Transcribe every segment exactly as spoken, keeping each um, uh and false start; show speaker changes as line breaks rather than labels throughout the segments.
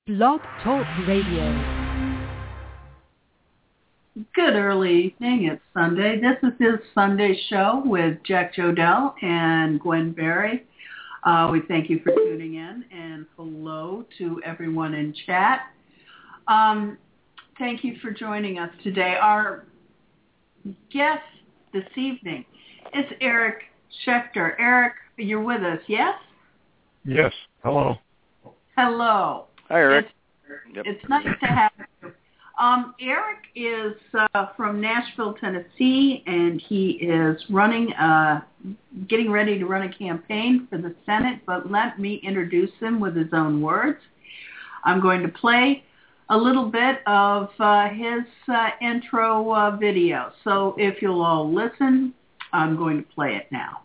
Blog Talk Radio.
Good early evening. It's Sunday. This is his Sunday show with Jack Jodell and Gwen Berry. Uh, we thank you for tuning in, and hello to everyone in chat. Um, thank you for joining us today. Our guest this evening is Eric Schechter. Eric, you're with us, yes?
Yes. Hello.
Hello.
Hi, Eric.
It's,
Yep.
it's nice to have you. Um, Eric is uh, from Nashville, Tennessee, and he is running, uh, getting ready to run a campaign for the Senate, but let me introduce him with his own words. I'm going to play a little bit of uh, his uh, intro uh, video. So if you'll all listen, I'm going to play it now.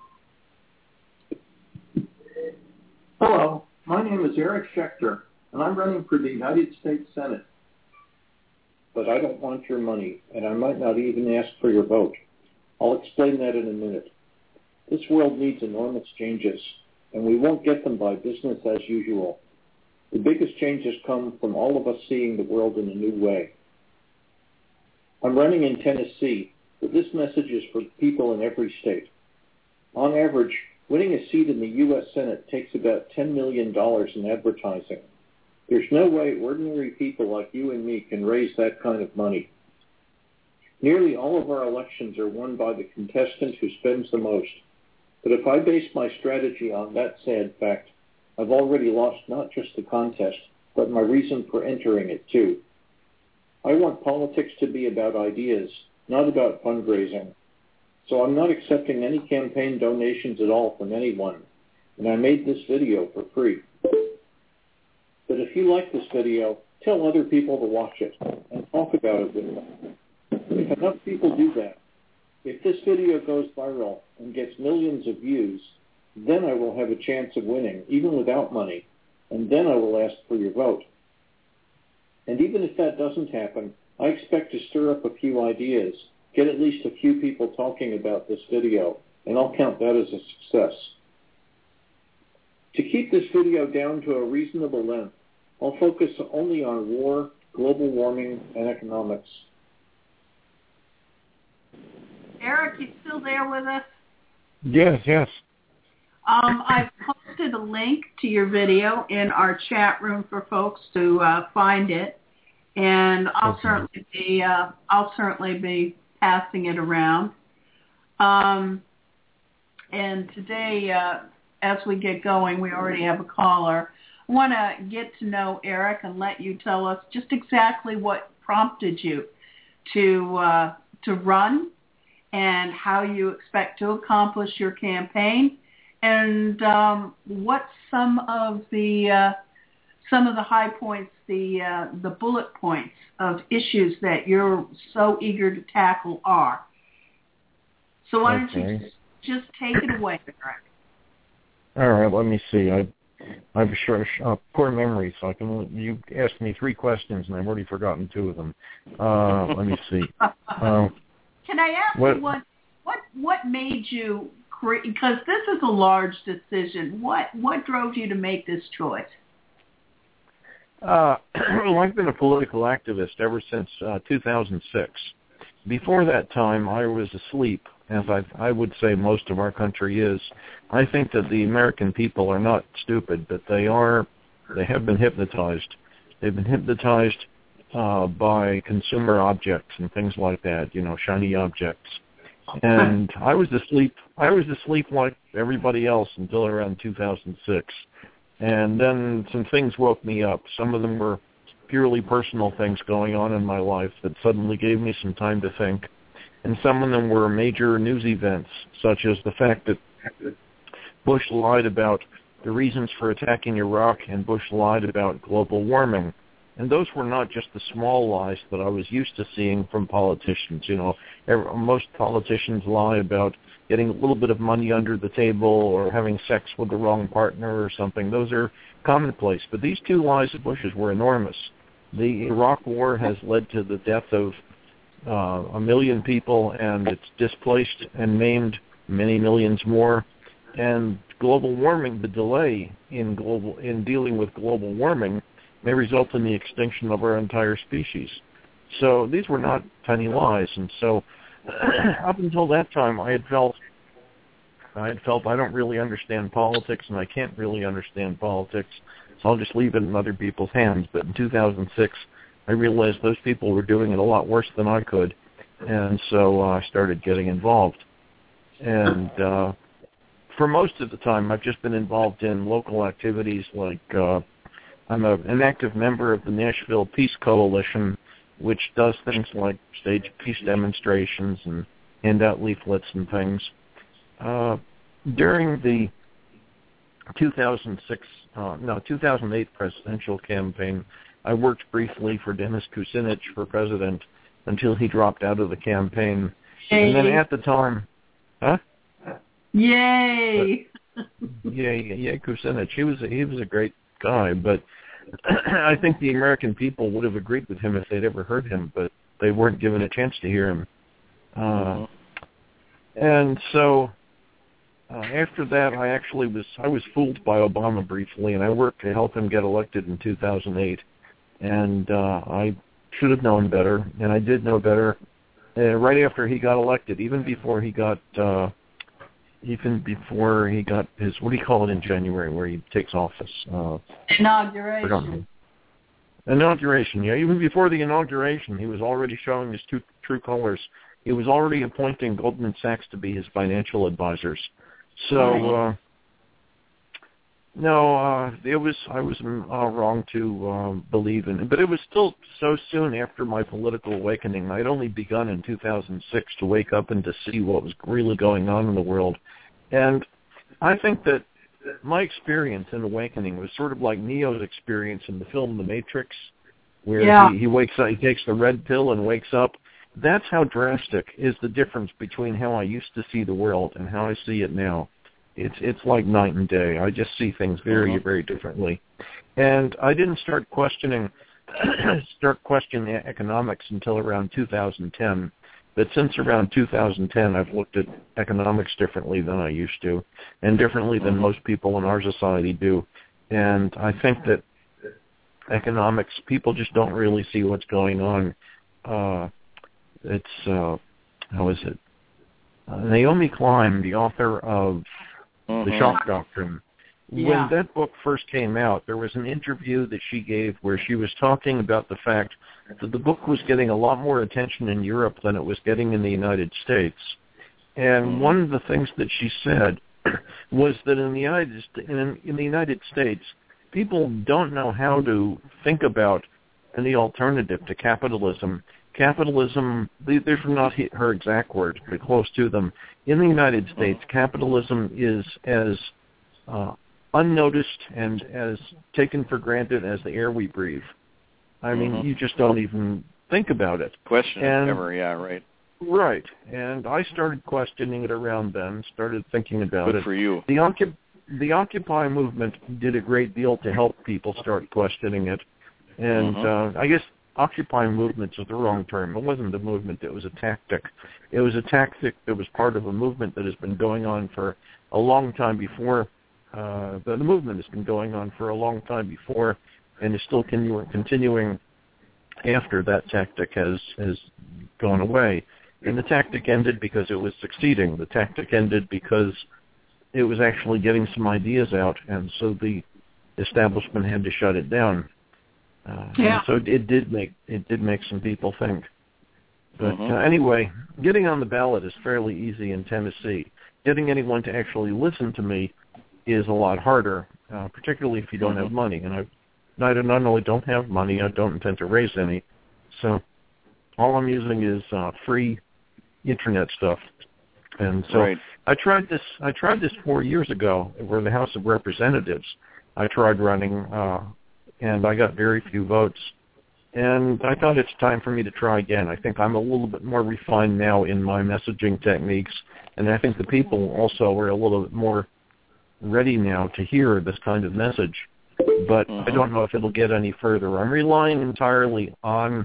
Hello, my name is Eric Schechter, and I'm running for the United States Senate. But I don't want your money, and I might not even ask for your vote. I'll explain that in a minute. This world needs enormous changes, and we won't get them by business as usual. The biggest changes come from all of us seeing the world in a new way. I'm running in Tennessee, but this message is for people in every state. On average, winning a seat in the U S Senate takes about ten million dollars in advertising. There's no way ordinary people like you and me can raise that kind of money. Nearly all of our elections are won by the contestant who spends the most. But if I base my strategy on that sad fact, I've already lost not just the contest, but my reason for entering it too. I want politics to be about ideas, not about fundraising. So I'm not accepting any campaign donations at all from anyone, and I made this video for free. But if you like this video, tell other people to watch it and talk about it with them. If enough people do that, if this video goes viral and gets millions of views, then I will have a chance of winning, even without money, and then I will ask for your vote. And even if that doesn't happen, I expect to stir up a few ideas, get at least a few people talking about this video, and I'll count that as a success. To keep this video down to a reasonable length, I'll focus only on war, global warming, and economics.
Eric, you still there with us?
Yes, yes.
Um, I've posted a link to your video in our chat room for folks to uh, find it, and I'll
Okay.
certainly be uh, I'll certainly be passing it around. Um, and today, uh, as we get going, we already have a caller. I want to get to know Eric and let you tell us just exactly what prompted you to uh, to run and how you expect to accomplish your campaign, and um, what some of the uh, some of the high points, the uh, the bullet points of issues that you're so eager to tackle are. So why don't
Okay.
you just, just take it away, Eric?
All right, let me see. I I have a short, uh, poor memory, so I can. You asked me three questions, and I've already forgotten two of them. Uh, let me see. Uh,
Can I ask
what,
you what what what made you create? Because this is a large decision. What what drove you to make this choice?
Uh, well, I've been a political activist ever since uh, two thousand six. Before that time, I was asleep, as I, I would say most of our country is. I think that the American people are not stupid, but they are, they have been hypnotized. They've been hypnotized uh, by consumer objects and things like that, you know, shiny objects. And I was asleep. I was asleep like everybody else until around two thousand six. And then some things woke me up. Some of them were purely personal things going on in my life that suddenly gave me some time to think. And some of them were major news events, such as the fact that Bush lied about the reasons for attacking Iraq, and Bush lied about global warming. And those were not just the small lies that I was used to seeing from politicians. You know, every, most politicians lie about getting a little bit of money under the table or having sex with the wrong partner or something. Those are commonplace. But these two lies of Bush's were enormous. The Iraq war has led to the death of uh, a million people, and it's displaced and maimed many millions more. And global warming, the delay in global in dealing with global warming may result in the extinction of our entire species. So these were not tiny lies. And so up until that time, I had felt, I had felt I don't really understand politics, and I can't really understand politics, so I'll just leave it in other people's hands. But in two thousand six, I realized those people were doing it a lot worse than I could, and so uh, I started getting involved. And uh, for most of the time, I've just been involved in local activities like uh, I'm a, an active member of the Nashville Peace Coalition, which does things like stage peace demonstrations and hand out leaflets and things. Uh, during the two thousand six, uh, no, two thousand eight presidential campaign, I worked briefly for Dennis Kucinich for president until he dropped out of the campaign. Yay. And then at the time, huh?
Yay!
But, yeah, yeah, yeah, Kucinich. He was a, he was a great guy, but I think the American people would have agreed with him if they'd ever heard him, but they weren't given a chance to hear him. Uh, mm-hmm. And so uh, after that, I actually was I was fooled by Obama briefly, and I worked to help him get elected in two thousand eight. And uh, I should have known better, and I did know better uh, right after he got elected, even before he got uh, even before he got his, what do you call it in January, where he takes office? Uh,
inauguration.
Inauguration, yeah. Even before the inauguration, he was already showing his two, true colors. He was already appointing Goldman Sachs to be his financial advisors. So, uh, no, uh, it was I was uh, wrong to uh, believe in it, but it was still so soon after my political awakening. I'd only begun in two thousand six to wake up and to see what was really going on in the world, and I think that my experience in awakening was sort of like Neo's experience in the film The Matrix, where
yeah.
he, he wakes up, he takes the red pill and wakes up. That's how drastic is the difference between how I used to see the world and how I see it now. It's it's like night and day. I just see things very, uh-huh. very differently. And I didn't start questioning start questioning economics until around two thousand ten. But since around two thousand ten, I've looked at economics differently than I used to, and differently than most people in our society do. And I think that economics, people just don't really see what's going on. Uh, it's, uh, how is it? Uh, Naomi Klein, the author of The Shock Doctrine,
yeah.
when that book first came out, there was an interview that she gave where she was talking about the fact that the book was getting a lot more attention in Europe than it was getting in the United States. And mm-hmm. one of the things that she said was that in the United in, in the United States, people don't know how to think about any alternative to capitalism. Capitalism, these are not her exact words, but close to them. In the United States, capitalism is as uh, unnoticed and as taken for granted as the air we breathe. I mean, mm-hmm. you just don't even think about it.
Question
and,
ever, yeah, right.
Right. And I started questioning it around then, started thinking about
Good
it.
Good for you.
The, Occup- the Occupy movement did a great deal to help people start questioning it. And mm-hmm. uh, I guess Occupy movements is the wrong term. It wasn't a movement. It was a tactic. It was a tactic that was part of a movement that has been going on for a long time before. Uh, the, the movement has been going on for a long time before and is still continu- continuing after that tactic has, has gone away. And the tactic ended because it was succeeding. The tactic ended because it was actually getting some ideas out, and so the establishment had to shut it down. Uh,
yeah.
So it did make it did make some people think. But
mm-hmm.
uh, anyway, getting on the ballot is fairly easy in Tennessee. Getting anyone to actually listen to me is a lot harder, uh, particularly if you don't mm-hmm. have money. And I not, not only don't have money, I don't intend to raise any. So all I'm using is uh, free internet stuff. And so
right.
I tried this. I tried this four years ago, where the House of Representatives. I tried running, uh, and I got very few votes. And I thought it's time for me to try again. I think I'm a little bit more refined now in my messaging techniques, and I think the people also are a little bit more ready now to hear this kind of message. But mm-hmm. I don't know if it'll get any further. I'm relying entirely on,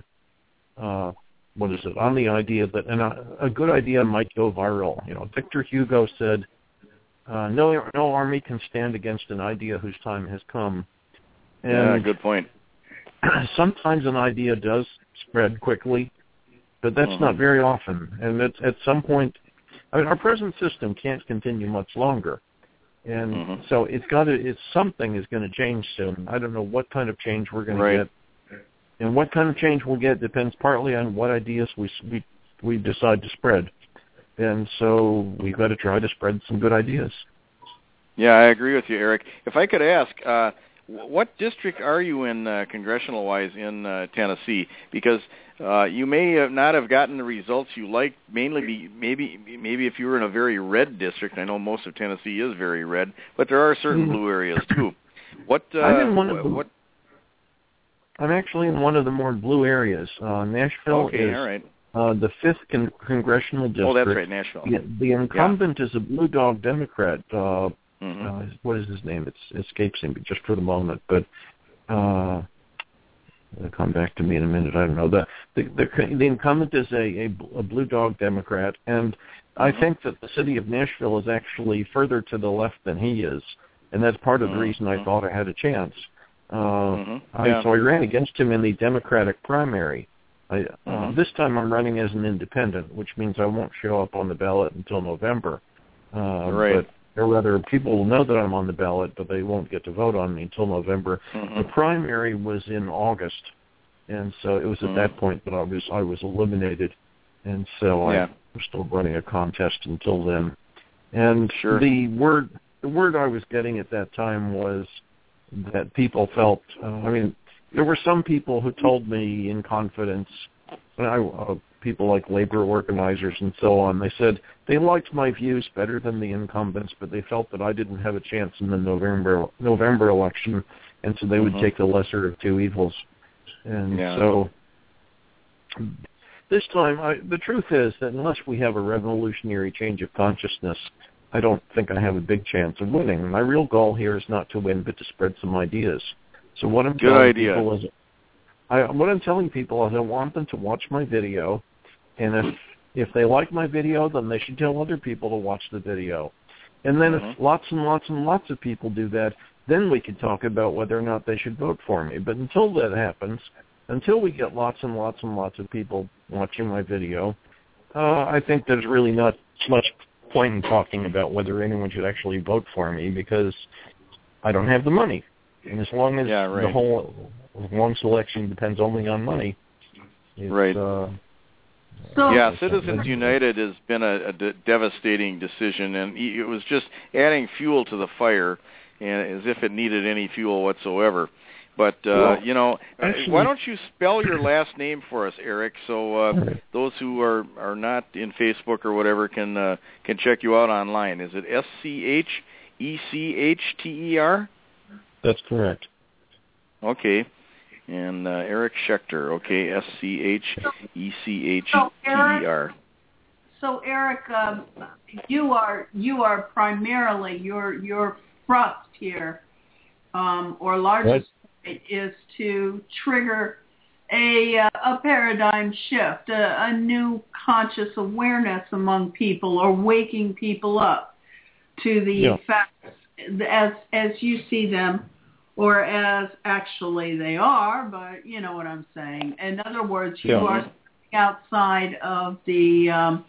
uh, what is it, on the idea that and a, a good idea might go viral. You know, Victor Hugo said, uh, no, no army can stand against an idea whose time has come. And
yeah, good point.
sometimes an idea does spread quickly, but that's
mm-hmm.
not very often. And it's, at some point, I mean, our present system can't continue much longer. And
mm-hmm.
so it's got to, it's something is going to change soon. I don't know what kind of change we're going
right.
to get. And what kind of change we'll get depends partly on what ideas we, we, we decide to spread. And so we've got to try to spread some good ideas.
Yeah, I agree with you, Eric. If I could ask, uh, what district are you in, uh, congressional-wise, in uh, Tennessee? Because uh, you may have not have gotten the results you like. Mainly, be, maybe maybe if you were in a very red district. I know most of Tennessee is very red, but there are certain blue areas too. What? Uh,
I'm in one of the,
what?
I'm actually in one of the more blue areas. Uh, Nashville
okay,
is
all right.
uh, the fifth con- congressional district.
Oh, that's right, Nashville.
The, the incumbent
yeah.
is a blue dog Democrat. Uh,
Mm-hmm.
Uh, what is his name? It's, it escapes me just for the moment, but uh, it'll come back to me in a minute. I don't know. The the, the, the incumbent is a, a, a blue dog Democrat, and mm-hmm. I think that the city of Nashville is actually further to the left than he is, and that's part of the
mm-hmm.
reason I thought I had a chance. Uh,
mm-hmm.
yeah.
I,
so I ran against him in the Democratic primary. I,
mm-hmm.
uh, this time I'm running as an independent, which means I won't show up on the ballot until November. Uh,
right.
But or rather, people will know that I'm on the ballot, but they won't get to vote on me until November.
Mm-hmm.
The primary was in August, and so it was at
mm-hmm.
that point that I was I was eliminated, and so
yeah.
I was still running a contest until then. And
sure.
the word the word I was getting at that time was that people felt. Uh, I mean, there were some people who told me in confidence. I, uh, people like labor organizers and so on, they said they liked my views better than the incumbents, but they felt that I didn't have a chance in the November November election, and so they
mm-hmm.
would take the lesser of two evils. And
yeah.
so this time, I, the truth is that unless we have a revolutionary change of consciousness, I don't think I have a big chance of winning. My real goal here is not to win, but to spread some ideas. So what I'm
Good
telling
idea.
people is, I, what I'm telling people is I want them to watch my video, and if if they like my video, then they should tell other people to watch the video. And then
mm-hmm.
if lots and lots and lots of people do that, then we can talk about whether or not they should vote for me. But until that happens, until we get lots and lots and lots of people watching my video, uh, I think there's really not much point in talking about whether anyone should actually vote for me, because I don't have the money. And as long as
yeah, right.
the whole long selection depends only on money, it's,
right.
Uh,
So, yeah, Citizens United has been a, a de- devastating decision, and it was just adding fuel to the fire, and as if it needed any fuel whatsoever. But uh,
well,
you know,
actually,
why don't you spell your last name for us, Eric, so uh, those who are, are not in Facebook or whatever can uh, can check you out online. Is it S C H E C H T E R?
That's correct.
Okay. And uh, Eric Schechter, okay, S C H E C H T E R.
So Eric, um, you are you are primarily your your thrust here, um, or largest point is to trigger a a paradigm shift, a, a new conscious awareness among people, or waking people up to the
yeah.
facts as as you see them, or as actually they are, but you know what I'm saying. In other words, you
yeah.
are outside of the um,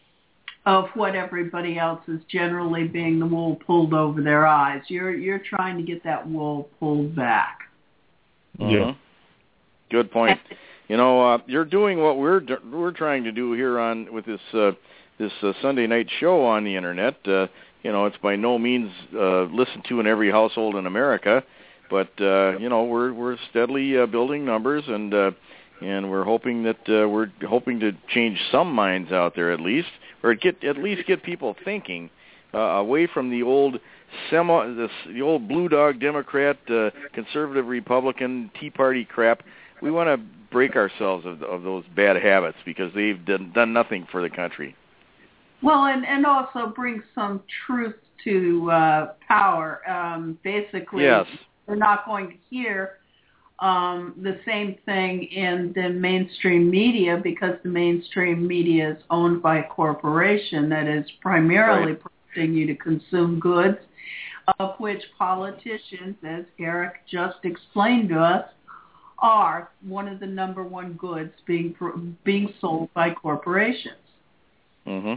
of what everybody else is generally being the wool pulled over their eyes. You're you're trying to get that wool pulled back.
Yeah.
Mm-hmm.
Good point. You know, uh, you're doing what we're we're trying to do here on with this uh, this uh, Sunday night show on the internet. Uh, you know, it's by no means uh, listened to in every household in America. But uh, you know, we're we're steadily uh, building numbers, and uh, and we're hoping that uh, we're hoping to change some minds out there at least, or get at least get people thinking uh, away from the old semi, this, the old blue dog Democrat, uh, conservative Republican, Tea Party crap. We want to break ourselves of, of those bad habits because they've done, done nothing for the country.
Well, and and also bring some truth to uh, power. Um, basically.
Yes.
We're not going to hear um, the same thing in the mainstream media, because the mainstream media is owned by a corporation that is primarily
right.
pushing you to consume goods, of which politicians, as Eric just explained to us, are one of the number one goods being being sold by corporations.
Mhm.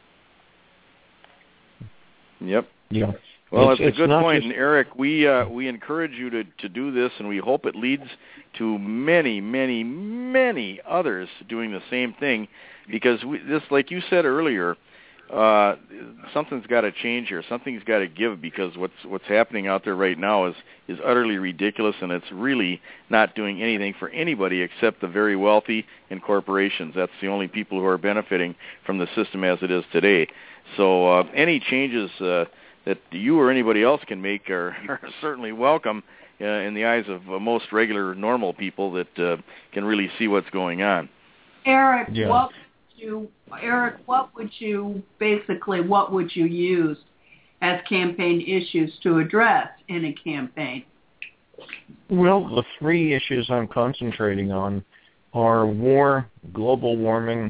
Yep.
Yeah.
Well,
it's,
it's,
it's
a good point,
just...
and Eric, we uh, we encourage you to, to do this, and we hope it leads to many, many, many others doing the same thing, because we, this, like you said earlier, uh, something's got to change here. Something's got to give, because what's what's happening out there right now is is utterly ridiculous, and it's really not doing anything for anybody except the very wealthy and corporations. That's the only people who are benefiting from the system as it is today. So uh, any changes uh, that you or anybody else can make are, are certainly welcome uh, in the eyes of uh, most regular, normal people that uh, can really see what's going on.
Eric,
yeah.
what would you, Eric, what would you basically, what would you use as campaign issues to address in a campaign?
Well, the three issues I'm concentrating on are war, global warming,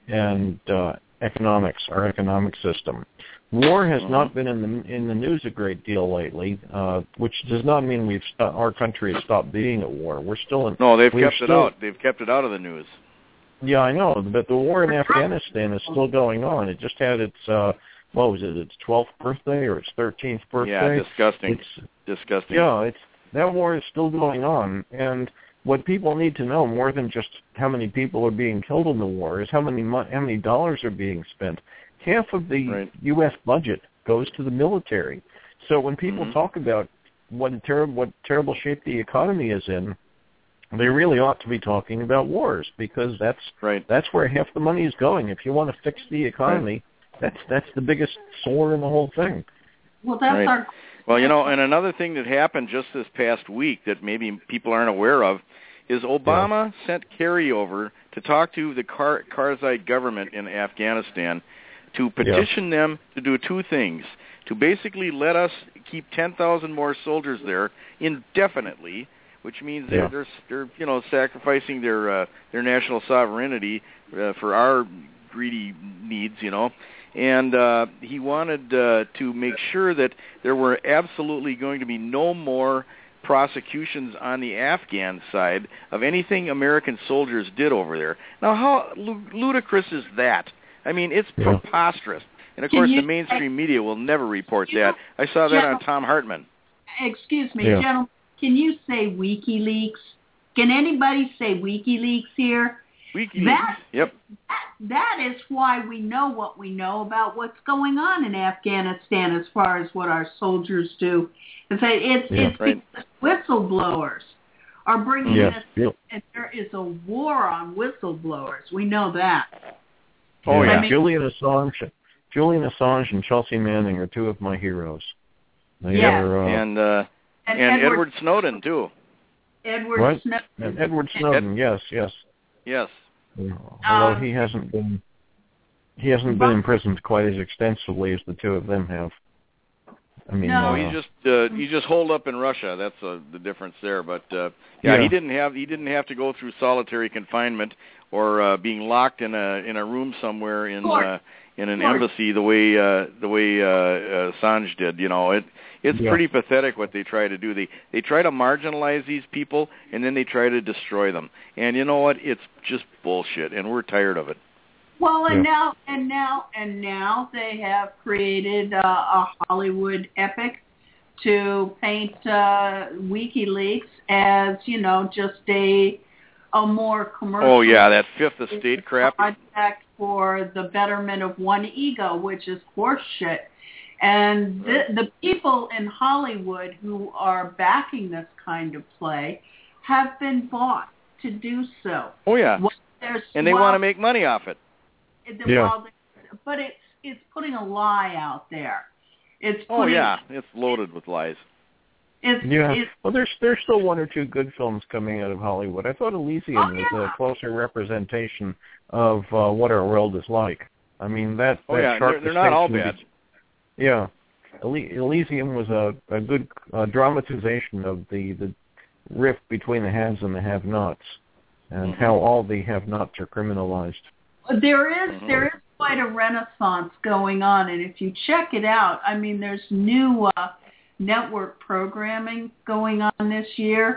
and uh, economics, our economic system. War has not been in the in the news a great deal lately, uh, which does not mean we've st- our country has stopped being at war. We're still in.
No, they've
we're
kept
still,
it out. They've kept it out of the news.
Yeah, I know, but the war in Afghanistan is still going on. It just had its uh, what was it? Its twelfth birthday or its thirteenth birthday?
Yeah, disgusting.
It's
disgusting.
Yeah, it's that war is still going on, and what people need to know more than just how many people are being killed in the war is how many mo- how many dollars are being spent. Half of the
right.
U S budget goes to the military. So when people
mm-hmm.
talk about what a terrible what terrible shape the economy is in, they really ought to be talking about wars, because that's
right.
that's where half the money is going. If you want to fix the economy, right. that's that's the biggest sore in the whole thing.
Well, that's
right.
our.
Well, you know, and another thing that happened just this past week that maybe people aren't aware of is Obama yeah. sent Kerry over to talk to the Kar- Karzai government in Afghanistan to petition yeah. them to do two things: to basically let us keep ten thousand more soldiers there indefinitely, which means they're,
yeah.
they're, they're you know, sacrificing their uh, their national sovereignty uh, for our greedy needs, you know. And uh, he wanted uh, to make sure that there were absolutely going to be no more prosecutions on the Afghan side of anything American soldiers did over there. Now, how ludicrous is that? I mean, it's
yeah.
preposterous. And, of
Can
course,
you,
the mainstream media will never report
you
that.
know,
I saw that
General,
on Tom Hartman.
Excuse me,
yeah.
gentlemen, can you say WikiLeaks? Can anybody say WikiLeaks here?
WikiLeaks,
that,
yep.
That, that is why we know what we know about what's going on in Afghanistan as far as what our soldiers do. And say it's,
yeah.
it's
right.
because whistleblowers are bringing
yeah.
us,
yeah.
and there is a war on whistleblowers. We know that.
Oh,
yeah.
yeah.
I mean,
Julian Assange, Julian Assange and Chelsea Manning are two of my heroes. They
yeah.
are, uh,
and, uh,
and,
and
Edward,
Edward Snowden, too.
Edward
what?
Snowden.
And Edward Snowden,
Ed,
yes, yes.
Yes.
Although
Um,
he hasn't been he hasn't
but,
been imprisoned quite as extensively as the two of them have. I mean,
No,
uh,
he just uh, he just holed up in Russia. That's uh, the difference there. But uh, yeah,
yeah,
he didn't have he didn't have to go through solitary confinement or uh, being locked in a in a room somewhere in uh, in an embassy the way uh, the way uh, uh, Assange did. You know, it it's
yeah.
pretty pathetic what they try to do. They they try to marginalize these people and then they try to destroy them. And you know what? It's just bullshit, and we're tired of it.
Well, and
yeah.
now, and now, and now they have created uh, a Hollywood epic to paint uh, WikiLeaks as, you know, just a a more commercial.
Oh yeah, that Fifth Estate crap.
Project for the betterment of one ego, which is horseshit. And the, the people in Hollywood who are backing this kind of play have been bought to do so.
Oh yeah, and they
well,
want to make money off it.
Yeah.
Well, but it's it's putting a lie out there. It's putting,
oh yeah, it's loaded with lies.
It's,
yeah.
it's,
well, there's there's still one or two good films coming out of Hollywood. I thought Elysium
oh,
was
yeah.
a closer representation of uh, what our world is like. I mean that.
Oh
that
yeah,
sharp
they're, they're not all
distinction
bad.
Be- yeah, Elysium was a a good uh, dramatization of the the rift between the haves and the have-nots, and
Mm-hmm.
how all the have-nots are criminalized.
There is
Mm-hmm.
there is quite a renaissance going on, and if you check it out, I mean, there's new uh, network programming going on this year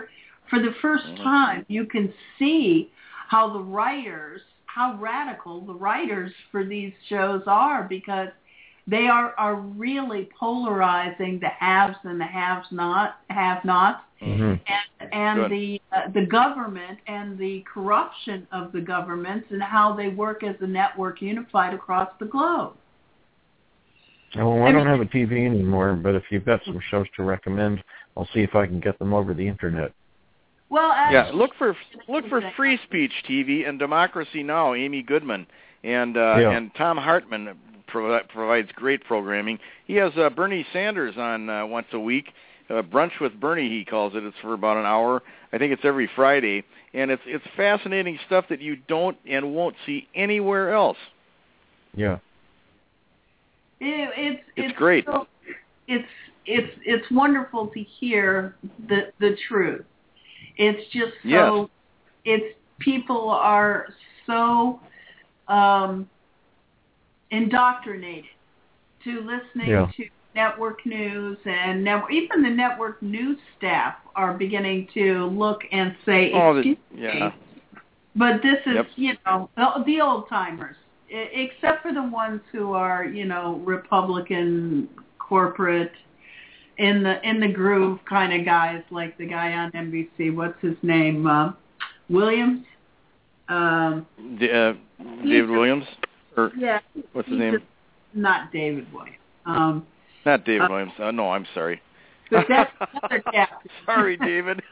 for the first
mm-hmm.
time, you can see how the writers, how radical the writers for these shows are, because they are, are really polarizing the haves and the haves not have nots,
mm-hmm.
and, and the uh, the government and the corruption of the governments and how they work as a network unified across the globe.
Well, I don't have a T V anymore, but if you've got some shows to recommend, I'll see if I can get them over the internet.
Well, actually,
yeah, look for look for Free Speech T V and Democracy Now. Amy Goodman and uh,
yeah.
and Tom Hartman pro- provides great programming. He has uh, Bernie Sanders on uh, once a week. Uh, Brunch with Bernie, he calls it. It's for about an hour. I think it's every Friday, and it's it's fascinating stuff that you don't and won't see anywhere else.
It,
Yeah.
it's,
it's
it's
great.
So, it's it's it's wonderful to hear the the truth. It's just so
yes.
it's people are so um, indoctrinated to listening
yeah.
to network news, and network, even the network news staff are beginning to look and say,
oh,
excuse
the, yeah.
me, but this is,
yep.
you know, the, the old timers, except for the ones who are, you know, Republican, corporate, in the in the groove kind of guys, like the guy on N B C. What's his name? Uh, Williams. Um,
D- uh, David Williams. Or
yeah.
What's his name?
Just, not David Williams. Um,
Not David
uh,
Williams. Uh, no, I'm sorry.
But that's another captain.
Sorry, David.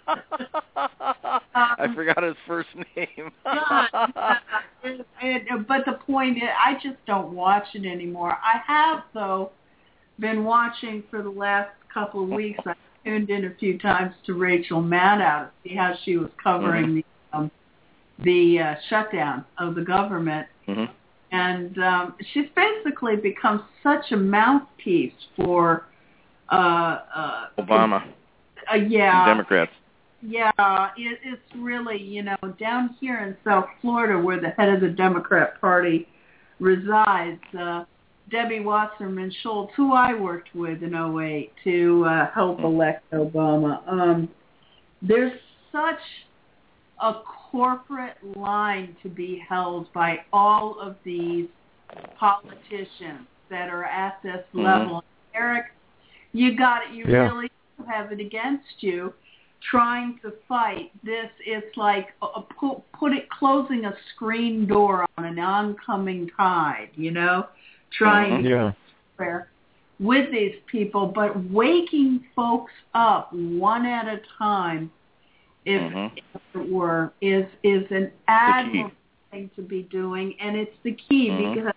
I forgot his first name.
yeah, and, and, but the point is, I just don't watch it anymore. I have, though, been watching for the last couple of weeks. I tuned in a few times to Rachel Maddow to see how she was covering mm-hmm. the um, the uh, shutdown of the government.
Mm-hmm.
And um, she's basically become such a mouthpiece for uh, uh,
Obama.
Uh, yeah.
Democrats.
Yeah, it, it's really, you know, down here in South Florida where the head of the Democrat Party resides, uh, Debbie Wasserman Schultz, who I worked with in oh eight to uh, help elect Obama. Um, there's such a corporate line to be held by all of these politicians that are at this
mm-hmm.
level. Eric, you got it. You
yeah.
really have it against you trying to fight this. It's like a, put, put it closing a screen door on an oncoming tide, you know, trying
yeah.
to with these people, but waking folks up one at a time, if,
mm-hmm.
if it were, is is an admirable thing to be doing, and it's the key
mm-hmm.
because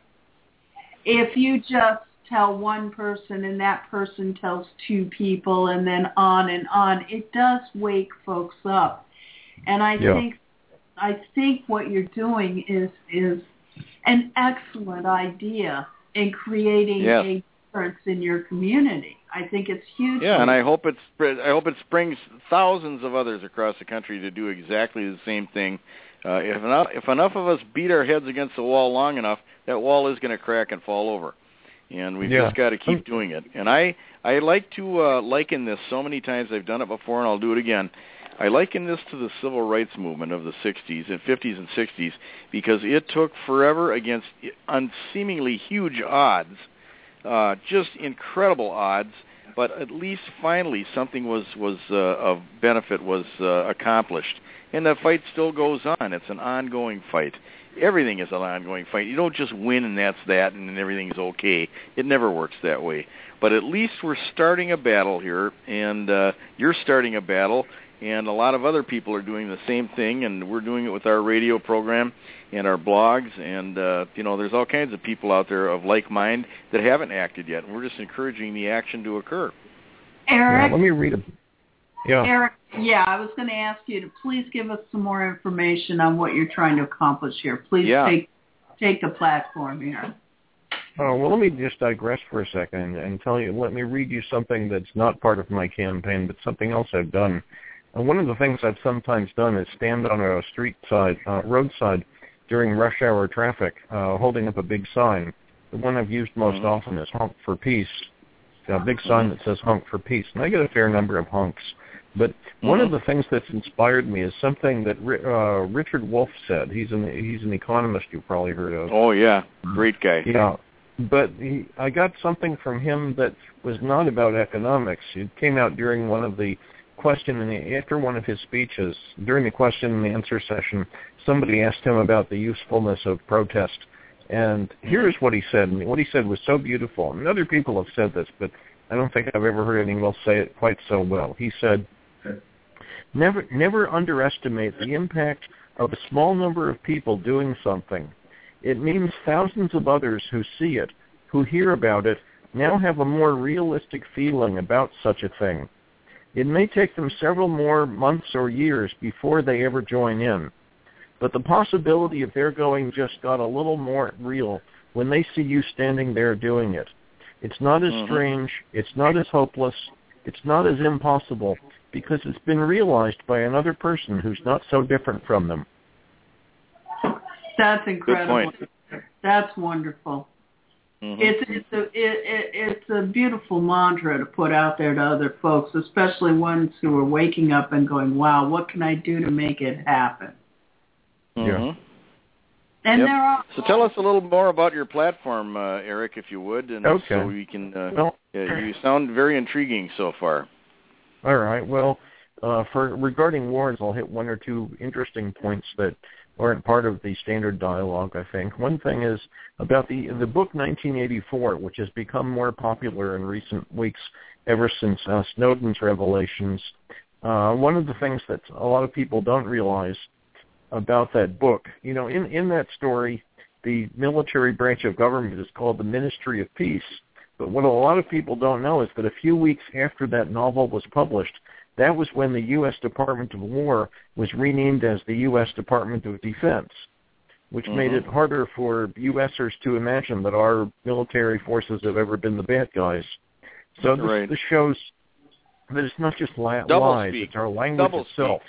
if you just tell one person and that person tells two people and then on and on, it does wake folks up. And I
yeah.
think I think what you're doing is is an excellent idea in creating
yes.
a difference in your community. I think it's huge.
Yeah, and I hope it's I hope it springs thousands of others across the country to do exactly the same thing. Uh, if enough if enough of us beat our heads against the wall long enough, that wall is going to crack and fall over. And we've
yeah.
just got to keep doing it. And I, I like to uh, liken this so many times. I've done it before, and I'll do it again. I liken this to the civil rights movement of the sixties and fifties and sixties because it took forever against unseemingly huge odds, uh, just incredible odds. But at least finally something was was uh, of benefit was uh, accomplished, and the fight still goes on. It's an ongoing fight. Everything is an ongoing fight. You don't just win and that's that and everything's okay. It never works that way. But at least we're starting a battle here, and uh, you're starting a battle, and a lot of other people are doing the same thing, and we're doing it with our radio program and our blogs, and, uh, you know, there's all kinds of people out there of like mind that haven't acted yet, and we're just encouraging the action to occur.
Eric?
Yeah, let me read a... Yeah.
Eric, yeah, I was going to ask you to please give us some more information on what you're trying to accomplish here. Please
yeah.
take take the platform here.
Oh, well, let me just digress for a second and tell you, let me read you something that's not part of my campaign, but something else I've done. And one of the things I've sometimes done is stand on a street side, uh, roadside during rush hour traffic, uh, holding up a big sign. The one I've used most mm-hmm. often is Honk for Peace, a big sign that says Honk for Peace. And I get a fair number of honks. But one
mm-hmm.
of the things that's inspired me is something that uh, Richard Wolff said. He's an he's an economist you've probably heard of.
Oh yeah, great guy.
Yeah, but he, I got something from him that was not about economics. It came out during one of the question and the, after one of his speeches during the question and answer session. Somebody asked him about the usefulness of protest, and here's what he said. And what he said was so beautiful. And other people have said this, but I don't think I've ever heard anyone else say it quite so well. He said, Never, never underestimate the impact of a small number of people doing something. It means thousands of others who see it, who hear about it, now have a more realistic feeling about such a thing. It may take them several more months or years before they ever join in, but the possibility of their going just got a little more real when they see you standing there doing it. It's not as mm-hmm. strange, it's not as hopeless, it's not as impossible, because it's been realized by another person who's not so different from them.
That's incredible.
Good point.
That's wonderful. Mm-hmm. It's it's a it, it, it's a beautiful mantra to put out there to other folks, especially ones who are waking up and going, "Wow, what can I do to make it happen?"
Mm-hmm.
Yeah.
And
yep.
there are.
So tell us a little more about your platform, uh, Eric, if you would, and
okay.
so we can. Uh,
well,
yeah, you sound very intriguing so far.
All right. Well, uh, for regarding wars, I'll hit one or two interesting points that aren't part of the standard dialogue, I think. One thing is about the the book nineteen eighty-four, which has become more popular in recent weeks ever since uh, Snowden's revelations. Uh, one of the things that a lot of people don't realize about that book, you know, in, in that story, the military branch of government is called the Ministry of Peace. But what a lot of people don't know is that a few weeks after that novel was published, that was when the U S Department of War was renamed as the U S Department of Defense, which mm-hmm. made it harder for U S ers to imagine that our military forces have ever been the bad guys. So this,
right.
this shows that it's not just li-
Double
lies;
speak.
it's our language
Double
itself.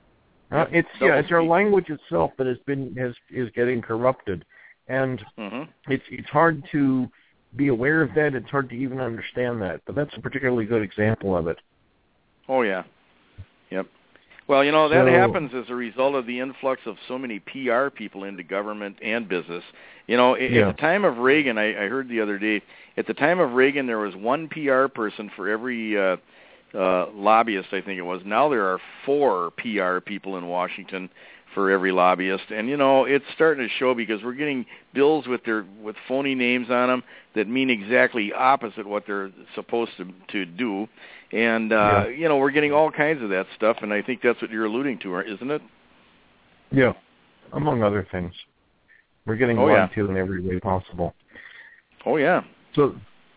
Uh, it's
Double
yeah, it's our
speak.
language itself that has been has is getting corrupted, and
mm-hmm.
it's it's hard to be aware of that. It's hard to even understand that, but that's a particularly good example of it.
Oh, yeah. Yep. Well, you know, that
so,
happens as a result of the influx of so many P R people into government and business. You know, at,
yeah.
at the time of Reagan, I, I heard the other day, at the time of Reagan, there was one P R person for every uh, uh, lobbyist, I think it was. Now there are four P R people in Washington for every lobbyist, and you know it's starting to show because we're getting bills with their with phony names on them that mean exactly opposite what they're supposed to to do, and uh,
yeah.
you know we're getting all kinds of that stuff, and I think that's what you're alluding to, isn't it?
Yeah, among other things, we're getting
oh,
lied
yeah.
to in every way possible.
Oh yeah.
So,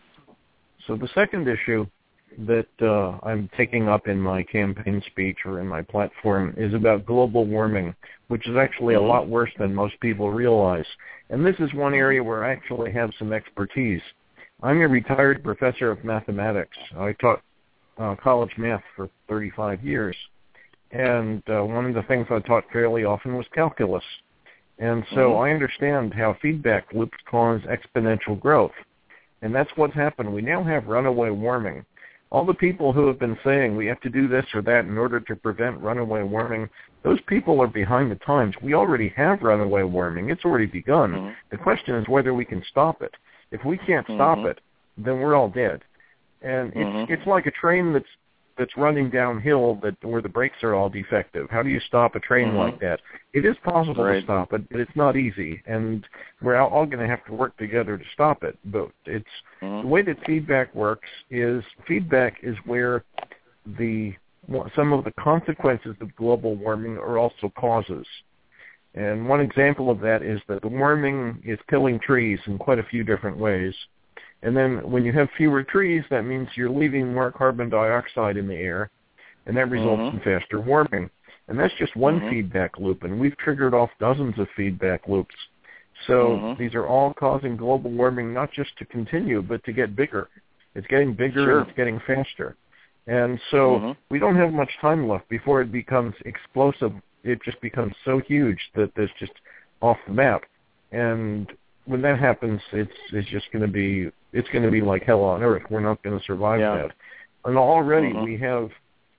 so the second issue that uh, I'm taking up in my campaign speech or in my platform is about global warming, which is actually a lot worse than most people realize. And this is one area where I actually have some expertise. I'm a retired professor of mathematics. I taught uh, college math for thirty-five years. And uh, one of the things I taught fairly often was calculus. And so mm-hmm. I understand how feedback loops cause exponential growth. And that's what's happened. We now have runaway warming. All the people who have been saying we have to do this or that in order to prevent runaway warming, those people are behind the times. We already have runaway warming. It's already begun. Mm-hmm. The question is whether we can stop it. If we can't stop mm-hmm. it, then we're all dead. And
mm-hmm.
it's it's like a train that's that's running downhill that where the brakes are all defective. How do you stop a train
mm-hmm.
like that? It is possible
right.
to stop it, but it's not easy. And we're all, all going to have to work together to stop it. But it's
mm-hmm.
the way that feedback works is feedback is where the some of the consequences of global warming are also causes. And one example of that is that the warming is killing trees in quite a few different ways. And then when you have fewer trees, that means you're leaving more carbon dioxide in the air, and that results mm-hmm. in faster warming. And that's just one mm-hmm. feedback loop, and we've triggered off dozens of feedback loops. So mm-hmm. these are all causing global warming not just to continue, but to get bigger. It's getting bigger
sure.
and it's getting faster. And so
mm-hmm.
we don't have much time left before it becomes explosive. It just becomes so huge that it's just off the map. And when that happens, it's it's just going to be it's going to be like hell on earth. We're not going to survive
yeah.
that. And already
mm-hmm.
we have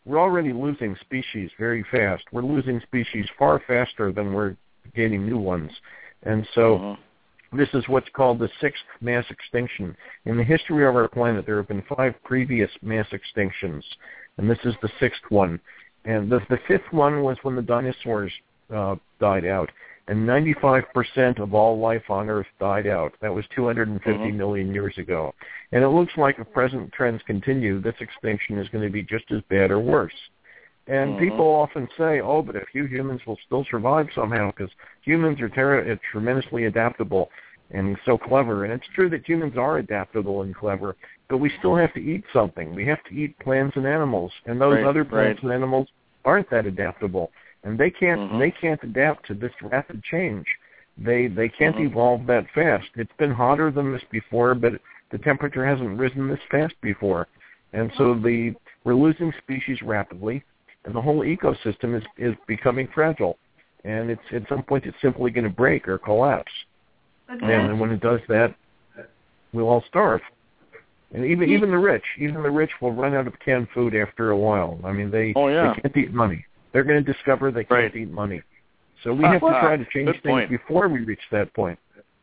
we're already losing species very fast. We're losing species far faster than we're gaining new ones. And so mm-hmm. this is what's called the sixth mass extinction. In the history of our planet, there have been five previous mass extinctions, and this is the sixth one. And the, the fifth one was when the dinosaurs uh, died out, and ninety-five percent of all life on Earth died out. That was two hundred fifty mm-hmm. million years ago. And it looks like if present trends continue, this extinction is going to be just as bad or worse. And mm-hmm. people often say, oh, but if you humans will still survive somehow, because humans are ter- tremendously adaptable and so clever. And it's true that humans are adaptable and clever, but we still have to eat something. We have to eat plants and animals, and those
right,
other plants
right.
and animals aren't that adaptable. And they can't
mm-hmm.
they can't adapt to this rapid change. They they can't
mm-hmm.
evolve that fast. It's been hotter than this before, but the temperature hasn't risen this fast before. And so the we're losing species rapidly, and the whole ecosystem is, is becoming fragile. And it's at some point it's simply going to break or collapse.
Okay.
And when it does that, we'll all starve. And even even the rich, even the rich will run out of canned food after a while. I mean, they,
oh, yeah.
they can't eat money. They're going to discover they can't
right.
eat money. So we have to try to change
Good
things
point.
before we reach that point.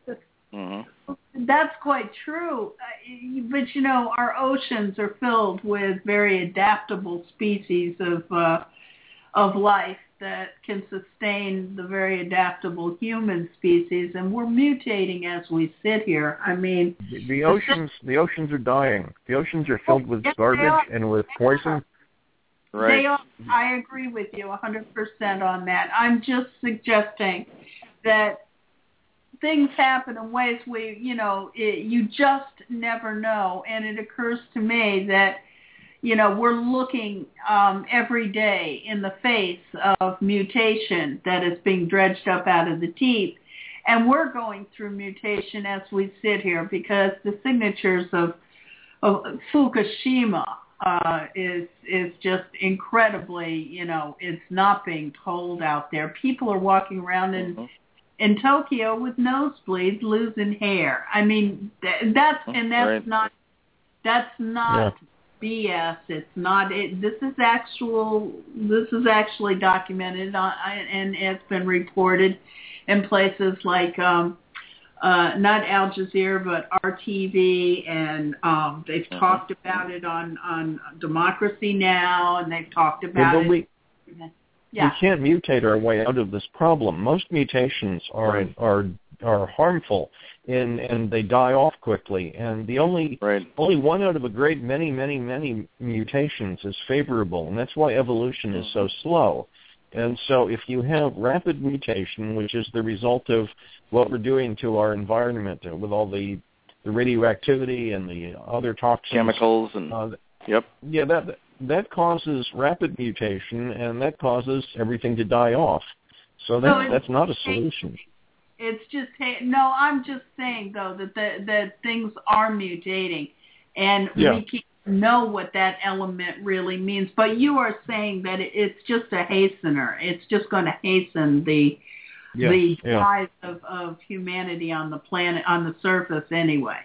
Mm-hmm.
That's quite true. Uh, but, you know, our oceans are filled with very adaptable species of uh, of life that can sustain the very adaptable human species, and we're mutating as we sit here. I mean...
The, the oceans the oceans are dying. The oceans are filled with
yes,
garbage and with poison.
Right.
They are, I agree with you one hundred percent on that. I'm just suggesting that things happen in ways we, you know, it, you just never know. And it occurs to me that, you know, we're looking um, every day in the face of mutation that is being dredged up out of the deep. And we're going through mutation as we sit here because the signatures of, of Fukushima Uh, is is just incredibly, you know, it's not being told out there. People are walking around in mm-hmm. in Tokyo with nosebleeds, losing hair. I mean, th- that's and that's
right.
not that's not
yeah.
B S. It's not. It, this is actual. This is actually documented on, and it's been reported in places like. Um, Uh, not Al Jazeera, but R T V, and um, they've uh-huh. talked about it on, on Democracy Now!, and they've talked about
yeah,
it.
We,
yeah.
we can't mutate our way out of this problem. Most mutations are
right.
are are harmful, and and they die off quickly. And the only
right.
only one out of a great many, many, many mutations is favorable, and that's why evolution is so slow. And so if you have rapid mutation, which is the result of what we're doing to our environment uh, with all the, the radioactivity and the other toxins.
Chemicals and,
uh,
yep.
Yeah, that that causes rapid mutation, and that causes everything to die off. So that's,
so
that's not a solution.
It's just, no, I'm just saying, though, that the, that things are mutating, and
yeah.
we keep know what that element really means, but you are saying that it's just a hastener. It's just going to hasten the
yeah,
the
yeah.
rise of, of humanity on the planet, on the surface anyway.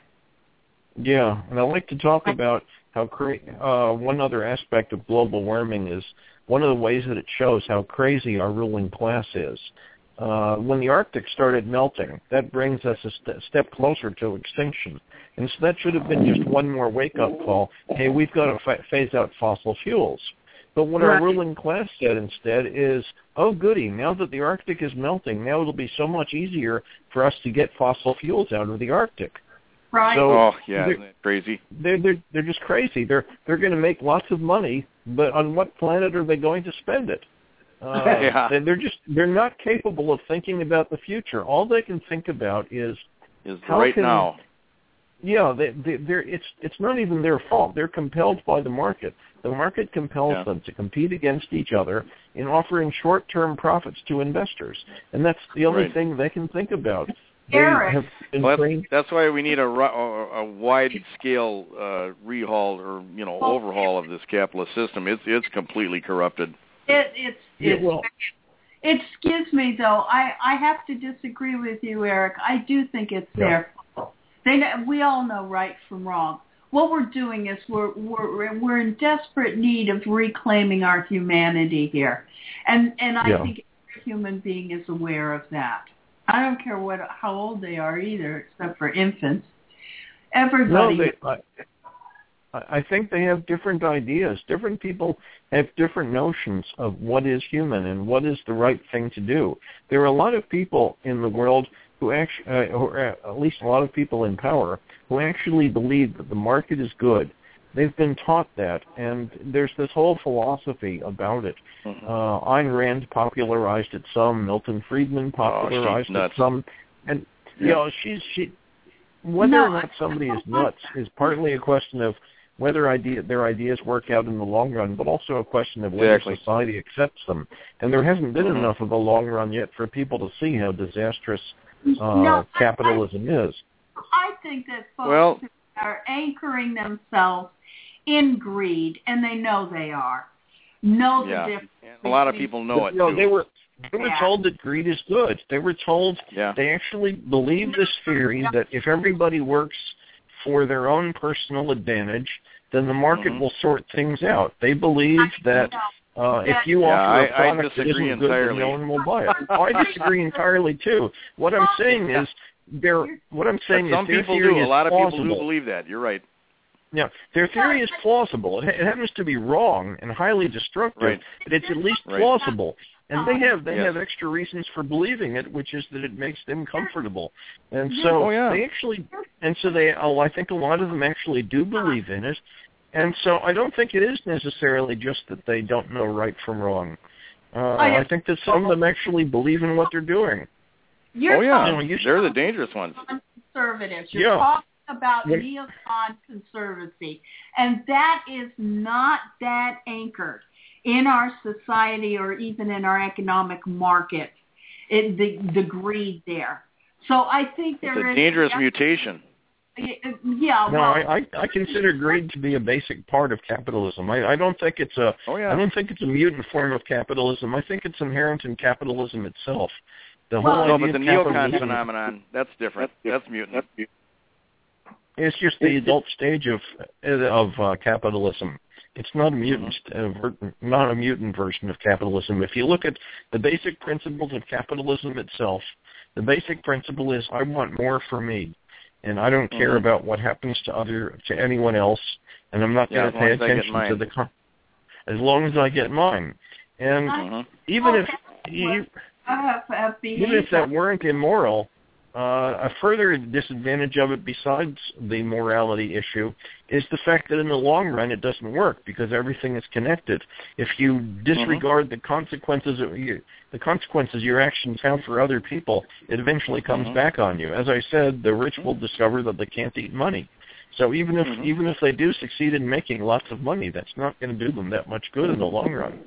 Yeah, and I'd like to talk about how cra- uh, one other aspect of global warming is one of the ways that it shows how crazy our ruling class is. Uh, when the Arctic started melting, that brings us a st- step closer to extinction. And so that should have been just one more wake-up call. Hey, we've got to f- phase out fossil fuels. But what
right.
our ruling class said instead is, oh, goody, now that the Arctic is melting, now it'll be so much easier for us to get fossil fuels out of the Arctic.
Right.
So, oh, yeah, isn't that crazy?
They're, they're, they're just crazy. They're, they're going to make lots of money, but on what planet are they going to spend it? Uh,
yeah.
They're just they're not capable of thinking about the future. All they can think about is
is
how
right
can,
now.
Yeah, they, they, they're it's it's not even their fault. They're compelled by the market. The market compels
yeah.
them to compete against each other in offering short-term profits to investors, and that's the only
right.
thing they can think about. They
Eric.
have been
well, that's,
trained.
that's why we need a, a, a wide-scale uh, rehaul or you know overhaul of this capitalist system. It's it's completely corrupted.
It, it's
Yeah,
it's.
well,
Excuse me, though. I, I have to disagree with you, Eric. I do think it's
Yeah.
their fault. They, we all know right from wrong. what we're doing is we're we're we're in desperate need of reclaiming our humanity here, and and I
Yeah.
think every human being is aware of that. I don't care what how old they are either, except for infants. Everybody.
No, they, I, I think they have different ideas. Different people have different notions of what is human and what is the right thing to do. There are a lot of people in the world who actually, uh, or at least a lot of people in power, who actually believe that the market is good. They've been taught that, and there's this whole philosophy about it. Mm-hmm. Uh, Ayn Rand popularized it some, Milton Friedman popularized
oh,
it some, and
yeah.
you know, she's she. Whether
no,
or not somebody is nuts is partly a question of whether idea, their ideas work out in the long run, but also a question of whether
exactly.
society accepts them. And there hasn't been
mm-hmm.
enough of a long run yet for people to see how disastrous uh,
no,
capitalism
I, I,
is.
I think that folks
well,
are anchoring themselves in greed, and they know they are. Know
yeah.
the difference.
And a lot of people know it,
no,
too.
They were, they were
yeah.
told that greed is good. They were told,
yeah.
they actually believe this theory that if everybody works for their own personal advantage, then the market
mm-hmm.
will sort things out. They believe that uh, if you
yeah,
offer
I,
a product
I
that isn't
entirely.
good, then no one will buy it. Oh, I disagree entirely too. What I'm saying is, there. What I'm saying
but some
is, their
people
theory
do.
is
A lot of
plausible.
people do believe that. You're right.
Yeah, their theory is plausible. It, it happens to be wrong and highly destructive,
right.
but it's at least
right.
plausible. And they have they
yes.
have extra reasons for believing it, which is that it makes them comfortable. And so
oh, yeah.
they actually, and so they, oh, I think a lot of them actually do believe in it. And so I don't think it is necessarily just that they don't know right from wrong. Uh, I think that some of them actually believe in what they're doing.
You're
oh yeah,
you know, you
they're the dangerous ones.
Conservatives. You're
yeah.
talking about
when,
neocon conservancy, and that is not that anchored in our society or even in our economic market. It, the the greed there. So I think there
it's a
is
dangerous
a,
mutation.
Yeah,
no,
well,
I, I consider greed to be a basic part of capitalism. I, I don't think it's a
oh, yeah.
I don't think it's a mutant form of capitalism. I think it's inherent in capitalism itself. The
well,
whole
no,
idea
but the
of
neocon phenomenon, that's different. That's, that's mutant.
It's just the adult stage of of uh, capitalism. It's not a mutant, mm-hmm. uh, not a mutant version of capitalism. If you look at the basic principles of capitalism itself, the basic principle is I want more for me, and I don't care mm-hmm. about what happens to other to anyone else, and I'm not going to
yeah,
pay attention to the con- as long as I get mine. And mm-hmm. even if you, even if that weren't immoral. Uh, a further disadvantage of it, besides the morality issue, is the fact that in the long run it doesn't work because everything is connected. If you disregard mm-hmm. the consequences of you, the consequences your actions have for other people, it eventually comes mm-hmm. back on you. As I said, the rich will discover that they can't eat money. So even if mm-hmm. even if they do succeed in making lots of money, that's not going to do them that much good in the long run.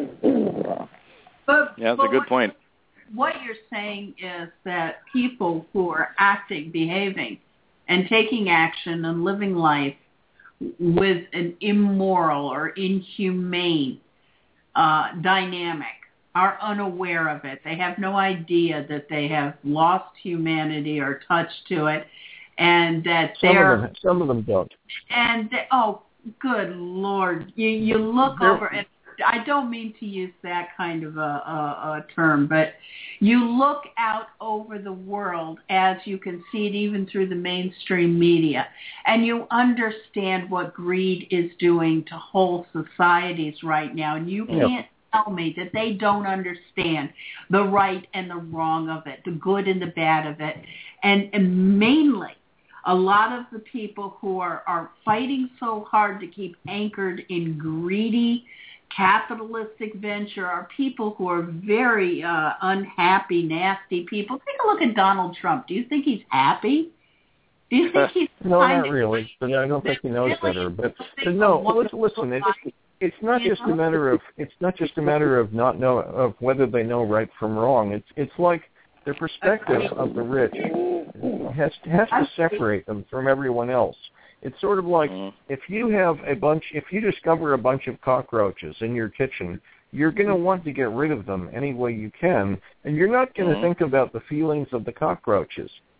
But,
yeah, that's
but
a good point.
What you're saying is that people who are acting, behaving, and taking action and living life with an immoral or inhumane uh, dynamic are unaware of it. They have no idea that they have lost humanity or touched to it, and that
some
they're...
Of them, some of them don't.
And, they, oh, good Lord. You, you look
they're,
over... and I don't mean to use that kind of a, a, a term, but you look out over the world as you can see it even through the mainstream media, and you understand what greed is doing to whole societies right now, and you
yep.
can't tell me that they don't understand the right and the wrong of it, the good and the bad of it, and, and mainly a lot of the people who are, are fighting so hard to keep anchored in greedy capitalistic venture are people who are very uh, unhappy, nasty people. Take a look at Donald Trump. Do you think he's happy? Do you think he's
no,
kind
not
of,
really. But I don't think he knows
really
better. But, but no, listen, listen. It's it's not just a matter of it's not just a matter of not know of whether they know right from wrong. It's it's like the perspective of the rich has has to separate them from everyone else. It's sort of like mm. if you have a bunch, if you discover a bunch of cockroaches in your kitchen, you're going to want to get rid of them any way you can, and you're not going to mm. think about the feelings of the cockroaches.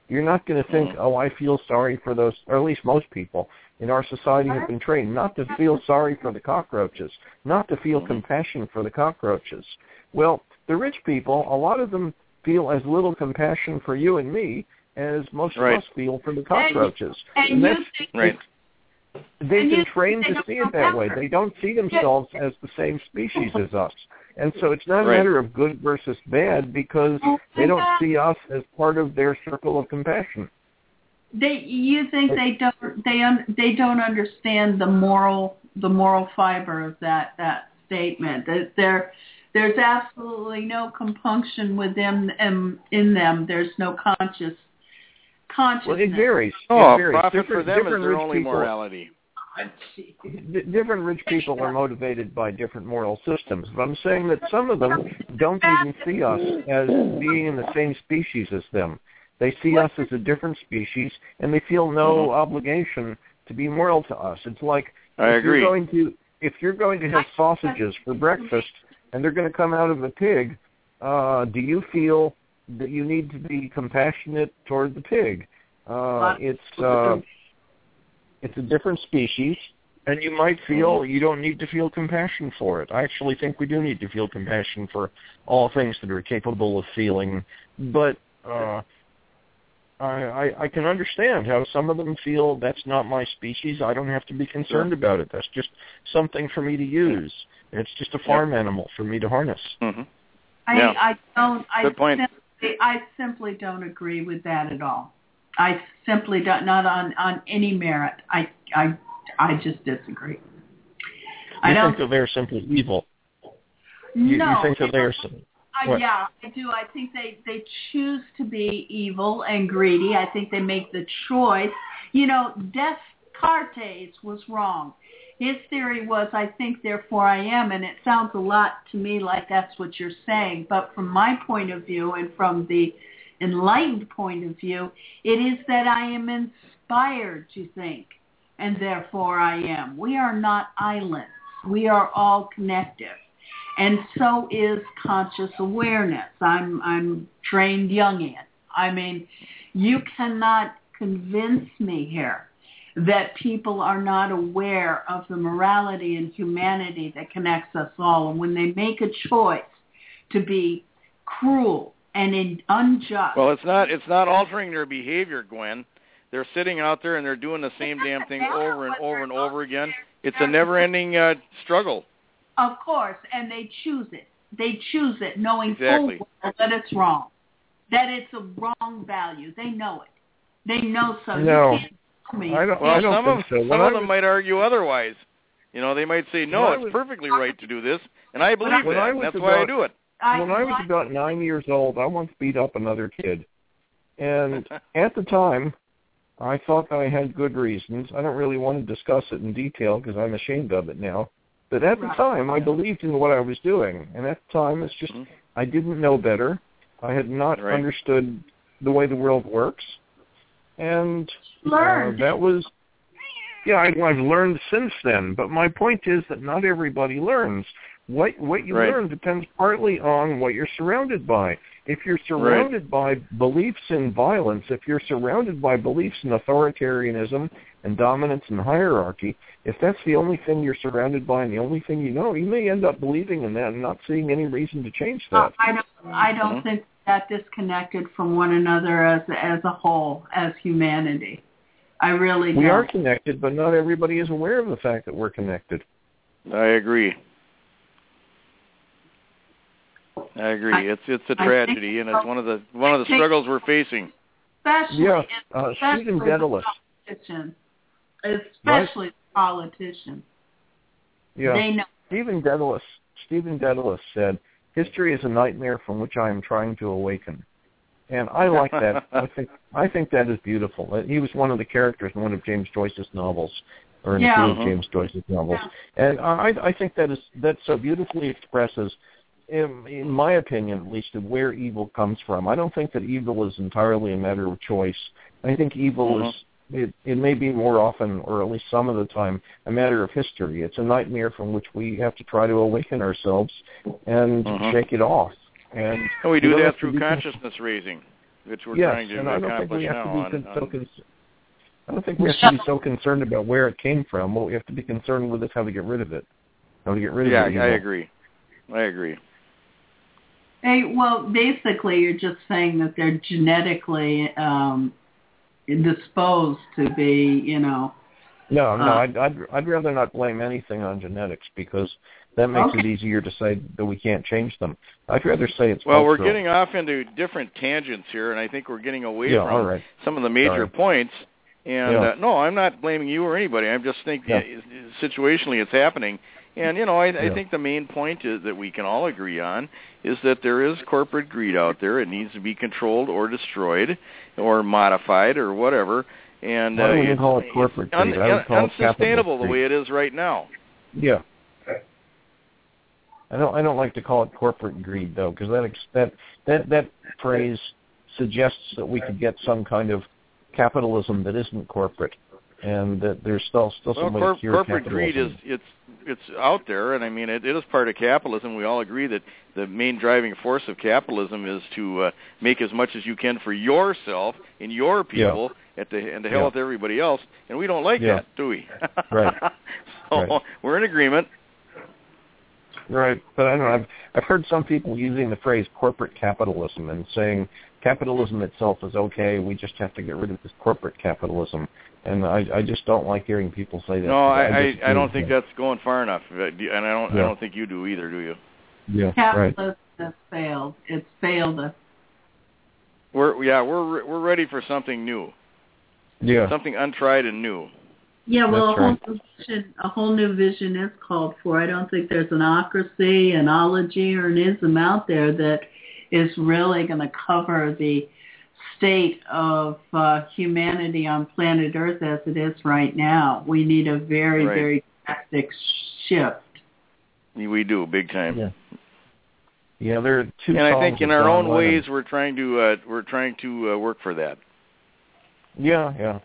You're not going to think,
mm.
oh, I feel sorry for those, or at least most people in our society have been trained not to feel sorry for the cockroaches, not to feel mm. compassion for the cockroaches. Well, the rich people, a lot of them feel as little compassion for you and me as most
right.
of us feel for the cockroaches.
And, and,
and that's,
think,
right.
They've been trained to see it that way. They don't see themselves as the same species as us. And so it's not a
right.
matter of good versus bad because they don't see us as part of their circle of compassion.
They, you think they don't, they un, they don't understand the moral, the moral fiber of that, that statement. That there, there's absolutely no compunction within them, in them. There's no conscious, consciousness.
Well, it varies.
Oh,
it varies.
profit
different,
for them
different
is their
rich
only
people,
morality.
D- different rich people are motivated by different moral systems. But I'm saying that some of them don't even see us as being in the same species as them. They see us as a different species, and they feel no mm-hmm. obligation to be moral to us. It's like
I
if
agree.
you're going to if you're going to have sausages for breakfast and they're going to come out of a pig, uh, do you feel that you need to be compassionate toward the pig? Uh, it's uh, it's a different species, and you might feel you don't need to feel compassion for it. I actually think we do need to feel compassion for all things that are capable of feeling, but uh, I, I, I can understand how some of them feel that's not my species. I don't have to be concerned
sure.
about it. That's just something for me to use. It's just a farm yep. animal for me to harness.
Mm-hmm.
I,
yeah.
I don't. I
Good point.
Simply, I simply don't agree with that at all. I simply don't, not on, on any merit. I, I, I just disagree.
You
I don't
think that they're simply evil? You,
no,
you think that they're
uh, yeah, I do. I think they, they choose to be evil and greedy. I think they make the choice. You know, Descartes was wrong. His theory was, I think, therefore I am, and it sounds a lot to me like that's what you're saying. But from my point of view and from the enlightened point of view, it is that I am inspired to think, and therefore I am. We are not islands. We are all connected. And so is conscious awareness. I'm I'm trained Jungian. I mean, you cannot convince me here that people are not aware of the morality and humanity that connects us all. And when they make a choice to be cruel and in unjust.
Well, it's not it's not altering their behavior, Gwen. They're sitting out there and they're doing the same damn thing over and over and over again. It's a never-ending uh, struggle.
Of course, and they choose it. They choose it knowing
exactly.
full well that it's wrong, that it's a wrong value. They know it. They know so.
No,
you can't tell me.
I don't,
well,
I don't
some
think
of,
so.
Some
When
of
I
them
was,
might argue otherwise. You know, they might say, no,
was,
it's perfectly right to do this, and I believe
when
that.
I
And
was
that's
about,
why I do it.
When I was about nine years old, I once beat up another kid. And at the time, I thought that I had good reasons. I don't really want to discuss it in detail because I'm ashamed of it now. But at the time, I believed in what I was doing. And at the time, it's just, mm-hmm. I didn't know better. I had not
right.
understood the way the world works. And
uh,
that was, yeah, I, I've learned since then. But my point is that not everybody learns. What what you
right.
learn depends partly on what you're surrounded by. If you're surrounded right. by beliefs in violence, if you're surrounded by beliefs in authoritarianism and dominance and hierarchy, if that's the only thing you're surrounded by and the only thing you know, you may end up believing in that and not seeing any reason to change that.
I don't, I don't mm-hmm. think that disconnected from one another as as a whole, as humanity. I really don't.
We are connected, but not everybody is aware of the fact that we're connected.
I agree. I agree. I, it's it's a tragedy, and it's one of the one of the struggles we're facing.
Especially,
yeah, uh,
especially
Stephen Dedalus.
Politicians, especially right? politicians.
Yeah,
they know.
Stephen Dedalus. Stephen Dedalus said, "History is a nightmare from which I am trying to awaken," and I like that. I think I think that is beautiful. He was one of the characters in one of James Joyce's novels, or in
yeah.
a few
mm-hmm.
of James Joyce's novels,
yeah.
and I I think that is that so beautifully expresses. In, in my opinion, at least, of where evil comes from. I don't think that evil is entirely a matter of choice. I think evil mm-hmm. is, it, it may be more often, or at least some of the time, a matter of history. It's a nightmare from which we have to try to awaken ourselves and mm-hmm. shake it off. And
And we do that through consciousness raising. which we're
yes,
trying to
and I don't think
accomplish
we have
now.
to be
On,
con-
on,
so con- I don't think we have to be so concerned about where it came from. What we have to be concerned with is how to get rid of it. How to get rid
yeah,
of it.
Yeah, I
know.
agree. I agree.
Hey, well, basically, you're just saying that they're genetically um, disposed to be, you know.
No, no,
uh,
I'd, I'd I'd rather not blame anything on genetics because that makes
okay.
it easier to say that we can't change them. I'd rather say it's
well,
cultural.
we're getting off into different tangents here, and I think we're getting away
yeah,
from
all right.
some of the major
Sorry.
points. And
yeah.
uh, no, I'm not blaming you or anybody. I'm just thinking
yeah.
uh, situationally it's happening. And, you know, I, I
yeah.
think the main point is that we can all agree on is that there is corporate greed out there. It needs to be controlled or destroyed or modified or whatever. And
I wouldn't
uh,
call it corporate
un-
greed. I would call it
unsustainable
capitalist
the
greed.
way it is right now.
Yeah. I don't. I don't like to call it corporate greed though, because that that that that phrase suggests that we could get some kind of capitalism that isn't corporate, and that there's still still
well,
some way
cor-
to cure
corporate
capitalism.
greed is it's it's out there, and I mean it, it is part of capitalism. We all agree that the main driving force of capitalism is to uh, make as much as you can for yourself and your people,
yeah.
at the and to hell
yeah.
with everybody else. And we don't like
yeah.
that, do we?
right.
so
right.
we're in agreement.
Right, but I don't know. I've I've heard some people using the phrase corporate capitalism and saying capitalism itself is okay. We just have to get rid of this corporate capitalism, and I I just don't like hearing people say that.
No, I
I,
I, I don't think that's going far enough, and I don't
yeah.
I don't think you do either, do you?
Yeah,
capitalism
right.
has failed. It's failed us.
We're yeah we're we're ready for something new.
Yeah,
something untried and new.
Yeah, well,
That's
a whole
right.
new vision, a whole new vision is called for. I don't think there's an ocracy, an ology, or an ism out there that is really going to cover the state of uh, humanity on planet Earth as it is right now. We need a very,
right.
very drastic shift.
We do, big time.
Yeah. Yeah, there are two.
And I
songs
think in
of
our
John
own
Lennon.
ways, we're trying to uh, we're trying to uh, work for that.
Yeah, yeah.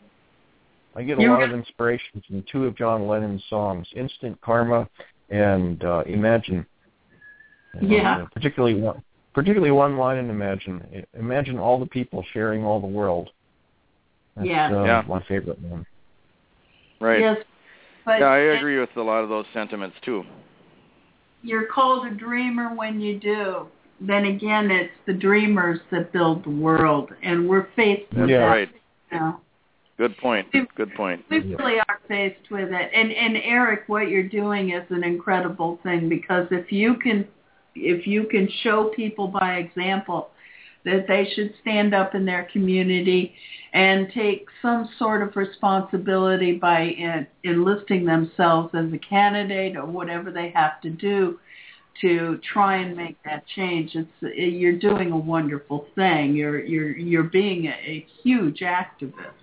I get a
You're
lot of inspiration from two of John Lennon's songs, Instant Karma and uh, Imagine.
Yeah.
Uh, particularly one, particularly one line in Imagine. Imagine all the people sharing all the world. That's
Yeah.
uh,
Yeah.
my favorite one.
Right.
Yes, but
yeah, I agree with a lot of those sentiments too.
You're called a dreamer when you do. Then again, it's the dreamers that build the world, and we're faced with
Yeah.
that
Right.
now.
Good point.
We,
Good point.
we really are faced with it. And and Eric, what you're doing is an incredible thing, because if you can if you can show people by example that they should stand up in their community and take some sort of responsibility by en- enlisting themselves as a candidate or whatever they have to do to try and make that change, it's you're doing a wonderful thing. You're you're you're being a, a huge activist.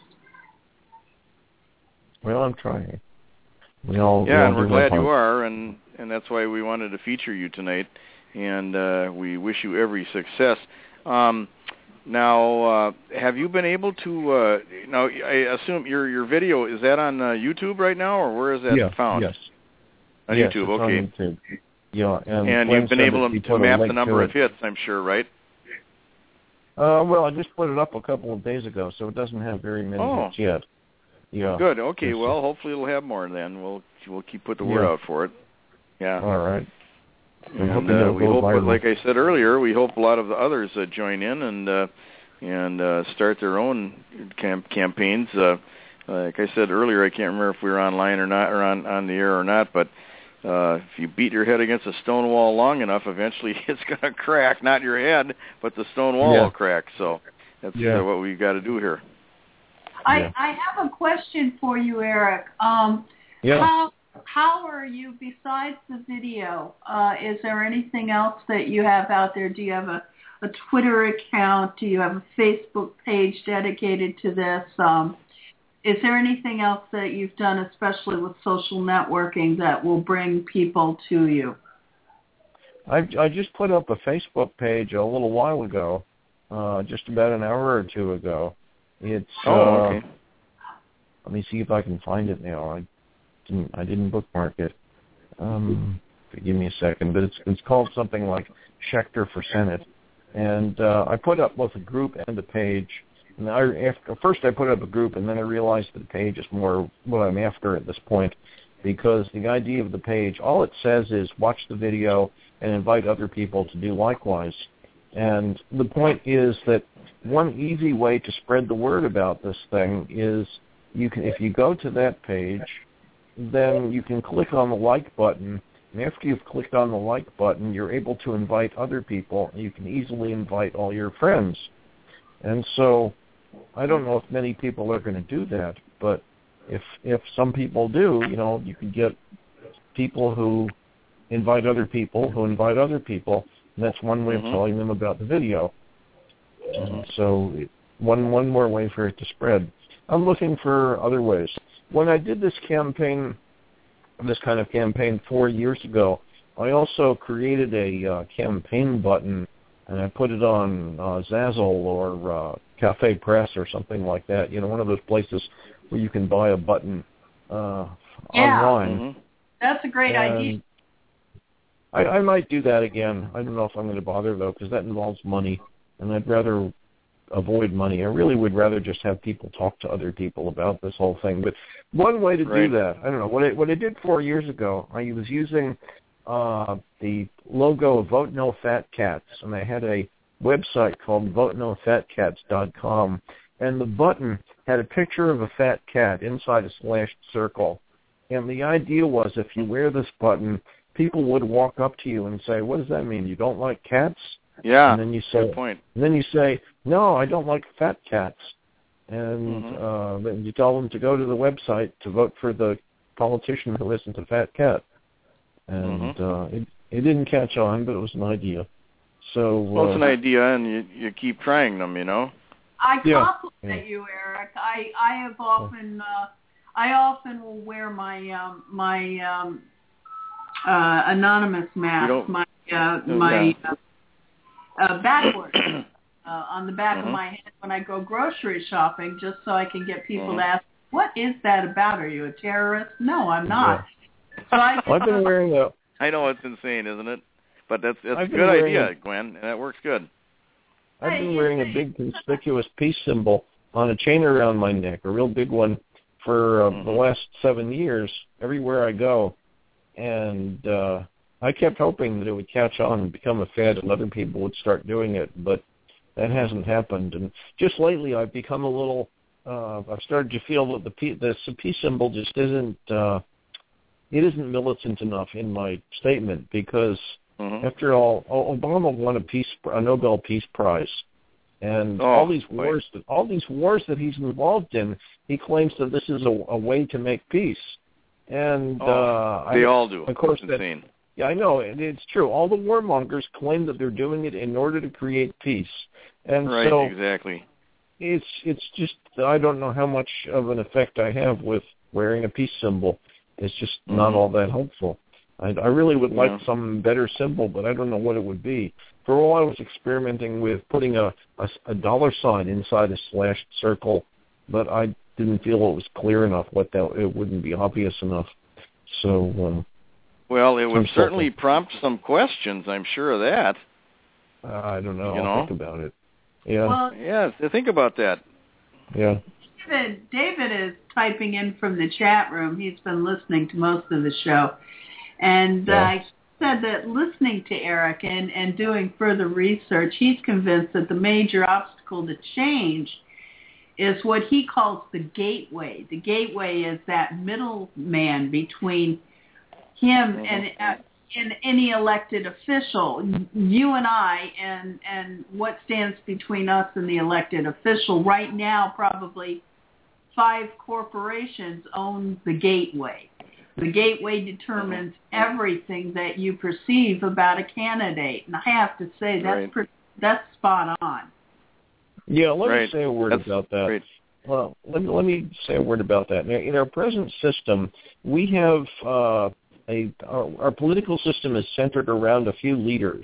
Well, I'm trying. We all, we
Yeah,
all
and we're
do our
glad you
part.
are, and and that's why we wanted to feature you tonight, and uh, we wish you every success. Um, now, uh, have you been able to? Uh, now, I assume your your video is that on uh, YouTube right now, or where is that
yeah,
found?
Yes.
On
yes,
YouTube.
it's
Okay.
On YouTube. Yeah, and,
And
Glenn
you've been
said
able
that he
to,
put
to
a
map
link
the
to
number
it.
of hits, I'm sure, right?
Uh, well, I just put it up a couple of days ago, so it doesn't have very many
Oh.
hits yet. Yeah.
Good. Okay.
It's
Well,
just,
hopefully it'll have more. Then we'll we'll keep put the word
Yeah.
out for it. Yeah.
all right. I'm
And
hoping
uh,
it'll
we
go
hope,
viral.
like I said earlier, we hope a lot of the others uh, join in and uh, and uh, start their own camp- campaigns. Uh, like I said earlier, I can't remember if we were online or not, or on on the air or not, but. Uh, if you beat your head against a stone wall long enough, eventually it's going to crack. Not your head, but the stone wall
Yeah.
will crack. So that's
Yeah.
uh, what we've got to do here.
I,
Yeah.
I have a question for you, Eric. Um,
Yeah.
How how are you, besides the video, uh, is there anything else that you have out there? Do you have a, a Twitter account? Do you have a Facebook page dedicated to this? Um, is there anything else that you've done, especially with social networking, that will bring people to you?
I I just put up a Facebook page a little while ago, uh, just about an hour or two ago. It's
Oh,
uh,
okay.
let me see if I can find it now. I didn't I didn't bookmark it. Um, give me a second, but it's it's called something like Schechter for Senate, And uh, I put up both a group and a page. And I, after, first I put up a group, and then I realized that the page is more what I'm after at this point, because the idea of the page, all it says is watch the video and invite other people to do likewise. And the point is that one easy way to spread the word about this thing is you can, if you go to that page, then you can click on the like button. And after you've clicked on the like button, you're able to invite other people. You can easily invite all your friends. And so I don't know if many people are going to do that, but if if some people do, you know, you can get people who invite other people who invite other people. And that's one way mm-hmm. of telling them about the video. Mm-hmm. Uh, so one one more way for it to spread. I'm looking for other ways. When I did this campaign, this kind of campaign four years ago, I also created a uh, campaign button, and I put it on uh, Zazzle or uh, Cafe Press or something like that. You know, one of those places where you can buy a button uh,
yeah.
online.
Mm-hmm. That's a great
and
idea.
I, I might do that again. I don't know if I'm going to bother, though, because that involves money, and I'd rather avoid money. I really would rather just have people talk to other people about this whole thing. But one way to
right.
do that, I don't know, what I, what I did four years ago, I was using uh, the logo of Vote No Fat Cats, and I had a website called vote no fat cats dot com, and the button had a picture of a fat cat inside a slashed circle. And the idea was if you wear this button, people would walk up to you and say, what does that mean? You don't like cats?
Yeah,
and then you say,
good point.
And then you say, no, I don't like fat cats. And
mm-hmm.
uh, then you tell them to go to the website to vote for the politician who isn't a fat cat. And
mm-hmm.
uh, it, it didn't catch on, but it was an idea. So
well, it's
uh,
an idea, and you you keep trying them, you know.
I
yeah.
compliment yeah. you, Eric. I I have often uh, I often will wear my um, my um, uh, anonymous mask, my uh, my
yeah.
uh, uh, backwards uh, on the back
mm-hmm.
of my head when I go grocery shopping, just so I can get people
mm-hmm.
to ask, "What is that about? Are you a terrorist?" No, I'm not.
Yeah.
So I,
well, I've been wearing a.
I know it's insane, isn't it? But that's that's
I've
a good idea,
a,
Gwen, and that works good.
I've been wearing a big conspicuous peace symbol on a chain around my neck, a real big one, for uh,
mm-hmm.
the last seven years, everywhere I go. And uh, I kept hoping that it would catch on and become a fad and other people would start doing it, but that hasn't happened. And just lately I've become a little, uh, I've started to feel that the peace, the peace symbol just isn't, uh, it isn't militant enough in my statement because mm-hmm. after all, Obama won a peace, a Nobel Peace Prize. And
oh,
all these
wait.
wars, that, all these wars that he's involved in, he claims that this is a, a way to make peace. And
oh,
uh,
they
I,
all do.
Of course,
it's
that,
insane.
Yeah, I know, and it's true. All the warmongers claim that they're doing it in order to create peace. And
right,
so
exactly.
It's it's just I don't know how much of an effect I have with wearing a peace symbol. It's just mm-hmm. not all that helpful. I, I really would like yeah. some better symbol, but I don't know what it would be. For a while, I was experimenting with putting a, a, a dollar sign inside a slashed circle, but I didn't feel it was clear enough. What that it wouldn't be obvious enough. So. Um,
well, it would certainly
something.
prompt some questions. I'm sure of that.
Uh, I don't know.
You
I'll
know?
think about it. Yeah.
Well,
yeah. Think about that.
Yeah.
David, David is typing in from the chat room. He's been listening to most of the show. And
yeah.
uh, he said that listening to Eric and, and doing further research, he's convinced that the major obstacle to change is what he calls the gateway. The gateway is that middleman between him mm-hmm. and uh, and any elected official, you and I, and, and what stands between us and the elected official. Right now, probably five corporations own the gateway. The gateway determines everything that you perceive about a candidate. And I have to say, that's
right.
pretty, that's spot on.
Yeah, let
right.
me say a word
that's
about that.
Great.
Well, let me, let me say a word about that. Now, in our present system, we have uh, a our, our political system is centered around a few leaders,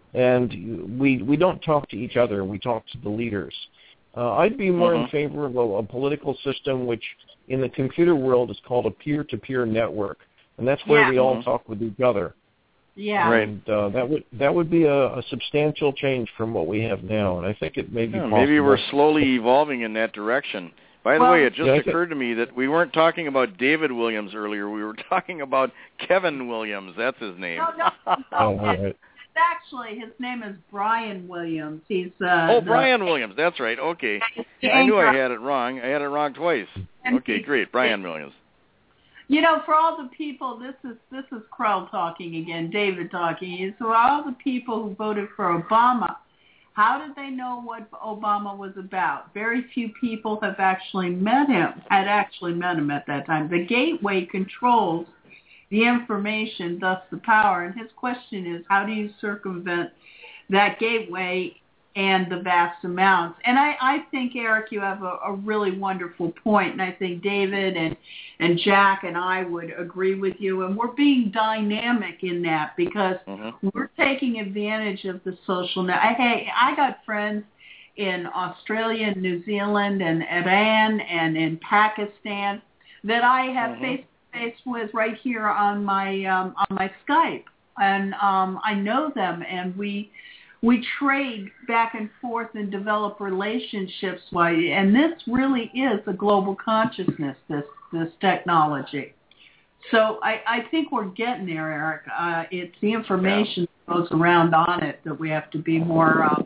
and we we don't talk to each other. We talk to the leaders. Uh, I'd be more
mm-hmm.
in favor of a, a political system which, in the computer world, is called a peer-to-peer network, and that's where
yeah.
we all
mm-hmm.
talk with each other.
Yeah.
Right.
And uh, that would that would be a, a substantial change from what we have now, and I think it may be
Yeah,
possible.
maybe we're slowly evolving in that direction. By the
Well,
way, it just
yeah,
occurred to me that we weren't talking about David Williams earlier. We were talking about Kevin Williams. That's his name.
No, no, no.
Oh, all right.
It's actually, his name is Brian Williams. He's uh,
oh,
the,
Brian Williams. That's right. Okay.
the
I knew I
anchor.
had it wrong. I had it wrong twice. Okay, great. Brian Williams.
You know, for all the people, this is this is Krell talking again, David talking. So all the people who voted for Obama, how did they know what Obama was about? Very few people have actually met him, had actually met him at that time. The gateway controls the information, thus the power. And his question is, how do you circumvent that gateway and the vast amounts? And I, I think, Eric, you have a, a really wonderful point, and I think David and, and Jack and I would agree with you, and we're being dynamic in that because mm-hmm. we're taking advantage of the social net. Hey, I got friends in Australia, New Zealand, and Iran, and in Pakistan that I have mm-hmm. face-to-face with right here on my um, on my Skype, and um, I know them, and we we trade back and forth and develop relationships. And this really is a global consciousness, this this technology. So I, I think we're getting there, Eric. Uh, it's the information yeah. that goes around on it that we have to be more uh,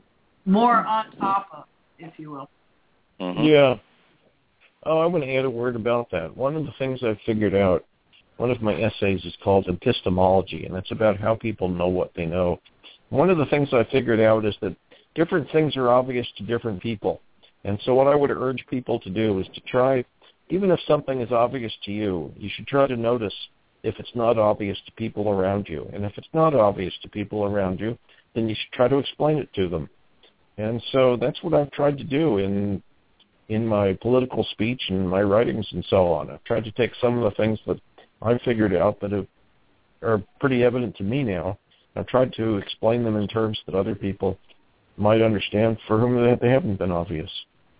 more on top of, if you will.
Mm-hmm. Yeah. Oh, I want to add a word about that. One of the things I've figured out, one of my essays is called epistemology, and it's about how people know what they know. One of the things I figured out is that different things are obvious to different people. And so what I would urge people to do is to try, even if something is obvious to you, you should try to notice if it's not obvious to people around you. And if it's not obvious to people around you, then you should try to explain it to them. And so that's what I've tried to do in in my political speech and my writings and so on. I've tried to take some of the things that I've figured out that have, are pretty evident to me now. I've tried to explain them in terms that other people might understand for whom they haven't been obvious.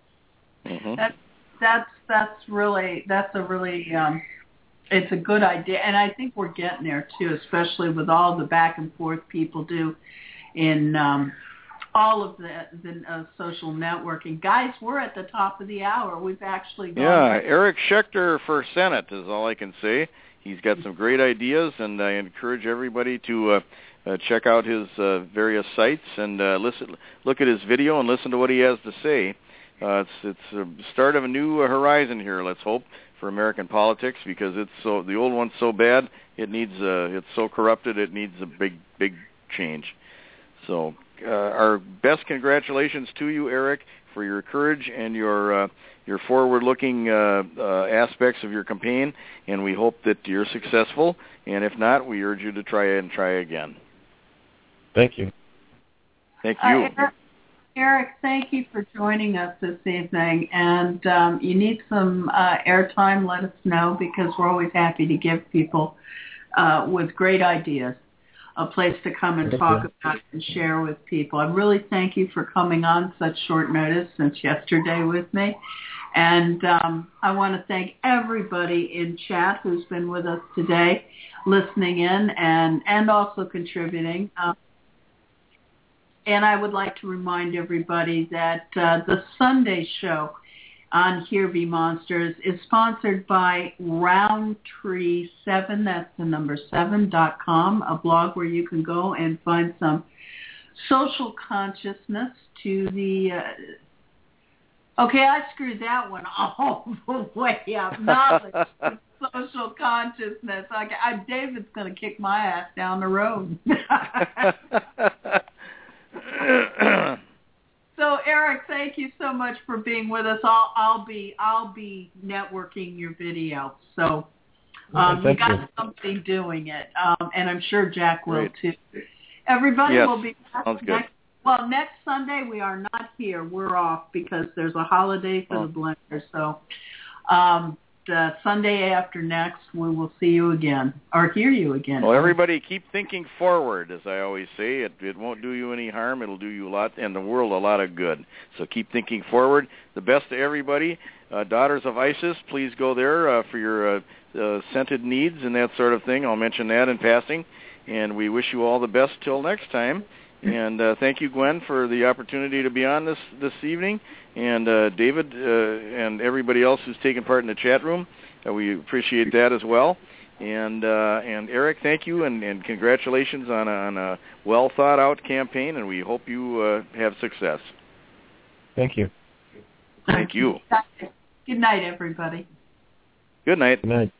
Mm-hmm. That, that's that's really that's a really um, it's a good idea, and I think we're getting there too, especially with all the back and forth people do in um, all of the the uh, social networking. Guys, we're at the top of the hour. We've actually gone
yeah.
back.
Eric Schechter for Senate is all I can say. He's got some great ideas, and I encourage everybody to uh, uh, check out his uh, various sites and uh, listen, look at his video and listen to what he has to say. Uh, it's it's the start of a new uh, horizon here. Let's hope for American politics, because it's so the old one's so bad. It needs uh, it's so corrupted. It needs a big big change. So uh, our best congratulations to you, Eric, for your courage and your uh, your forward-looking uh, uh, aspects of your campaign, and we hope that you're successful. And if not, we urge you to try and try again.
Thank you.
Thank you.
Uh, Eric, Eric, thank you for joining us this evening. And um, you need some uh, airtime, let us know, because we're always happy to give people uh, with great ideas a place to come and talk about it and share with people. I really thank you for coming on such short notice since yesterday with me. And um, I want to thank everybody in chat who's been with us today, listening in and, and also contributing. Uh, and I would like to remind everybody that uh, the Sunday show on Here Be Monsters is sponsored by Roundtree seven, that's the number seven dot com, a blog where you can go and find some social consciousness to the, uh, okay, I screwed that one all the way up, knowledge to social consciousness. I, I, David's going to kick my ass down the road. So, Eric, thank you so much for being with us. I'll, I'll be I'll be networking your video. So um, we got
you.
somebody doing it, um, and I'm sure Jack will
Great.
too. Everybody
yes.
will be back
Sounds
next.
Good.
Well, next Sunday we are not here. We're off because there's a holiday for
oh.
the Blenders. So um, the Sunday after next, we will see you again or hear you again.
Well, everybody keep thinking forward, as I always say. It, it won't do you any harm. It'll do you a lot and the world a lot of good. So keep thinking forward. The best to everybody. Uh, Daughters of ISIS, please go there uh, for your uh, uh, scented needs and that sort of thing. I'll mention that in passing. and we wish you all the best till next time. And uh, thank you, Gwen, for the opportunity to be on this, this evening, and uh, David uh, and everybody else who's taken part in the chat room. Uh, we appreciate that as well. And uh, and Eric, thank you, and, and congratulations on a, on a well-thought-out campaign, and we hope you uh, have success.
Thank you.
Thank you.
Good night, everybody.
Good night.
Good night.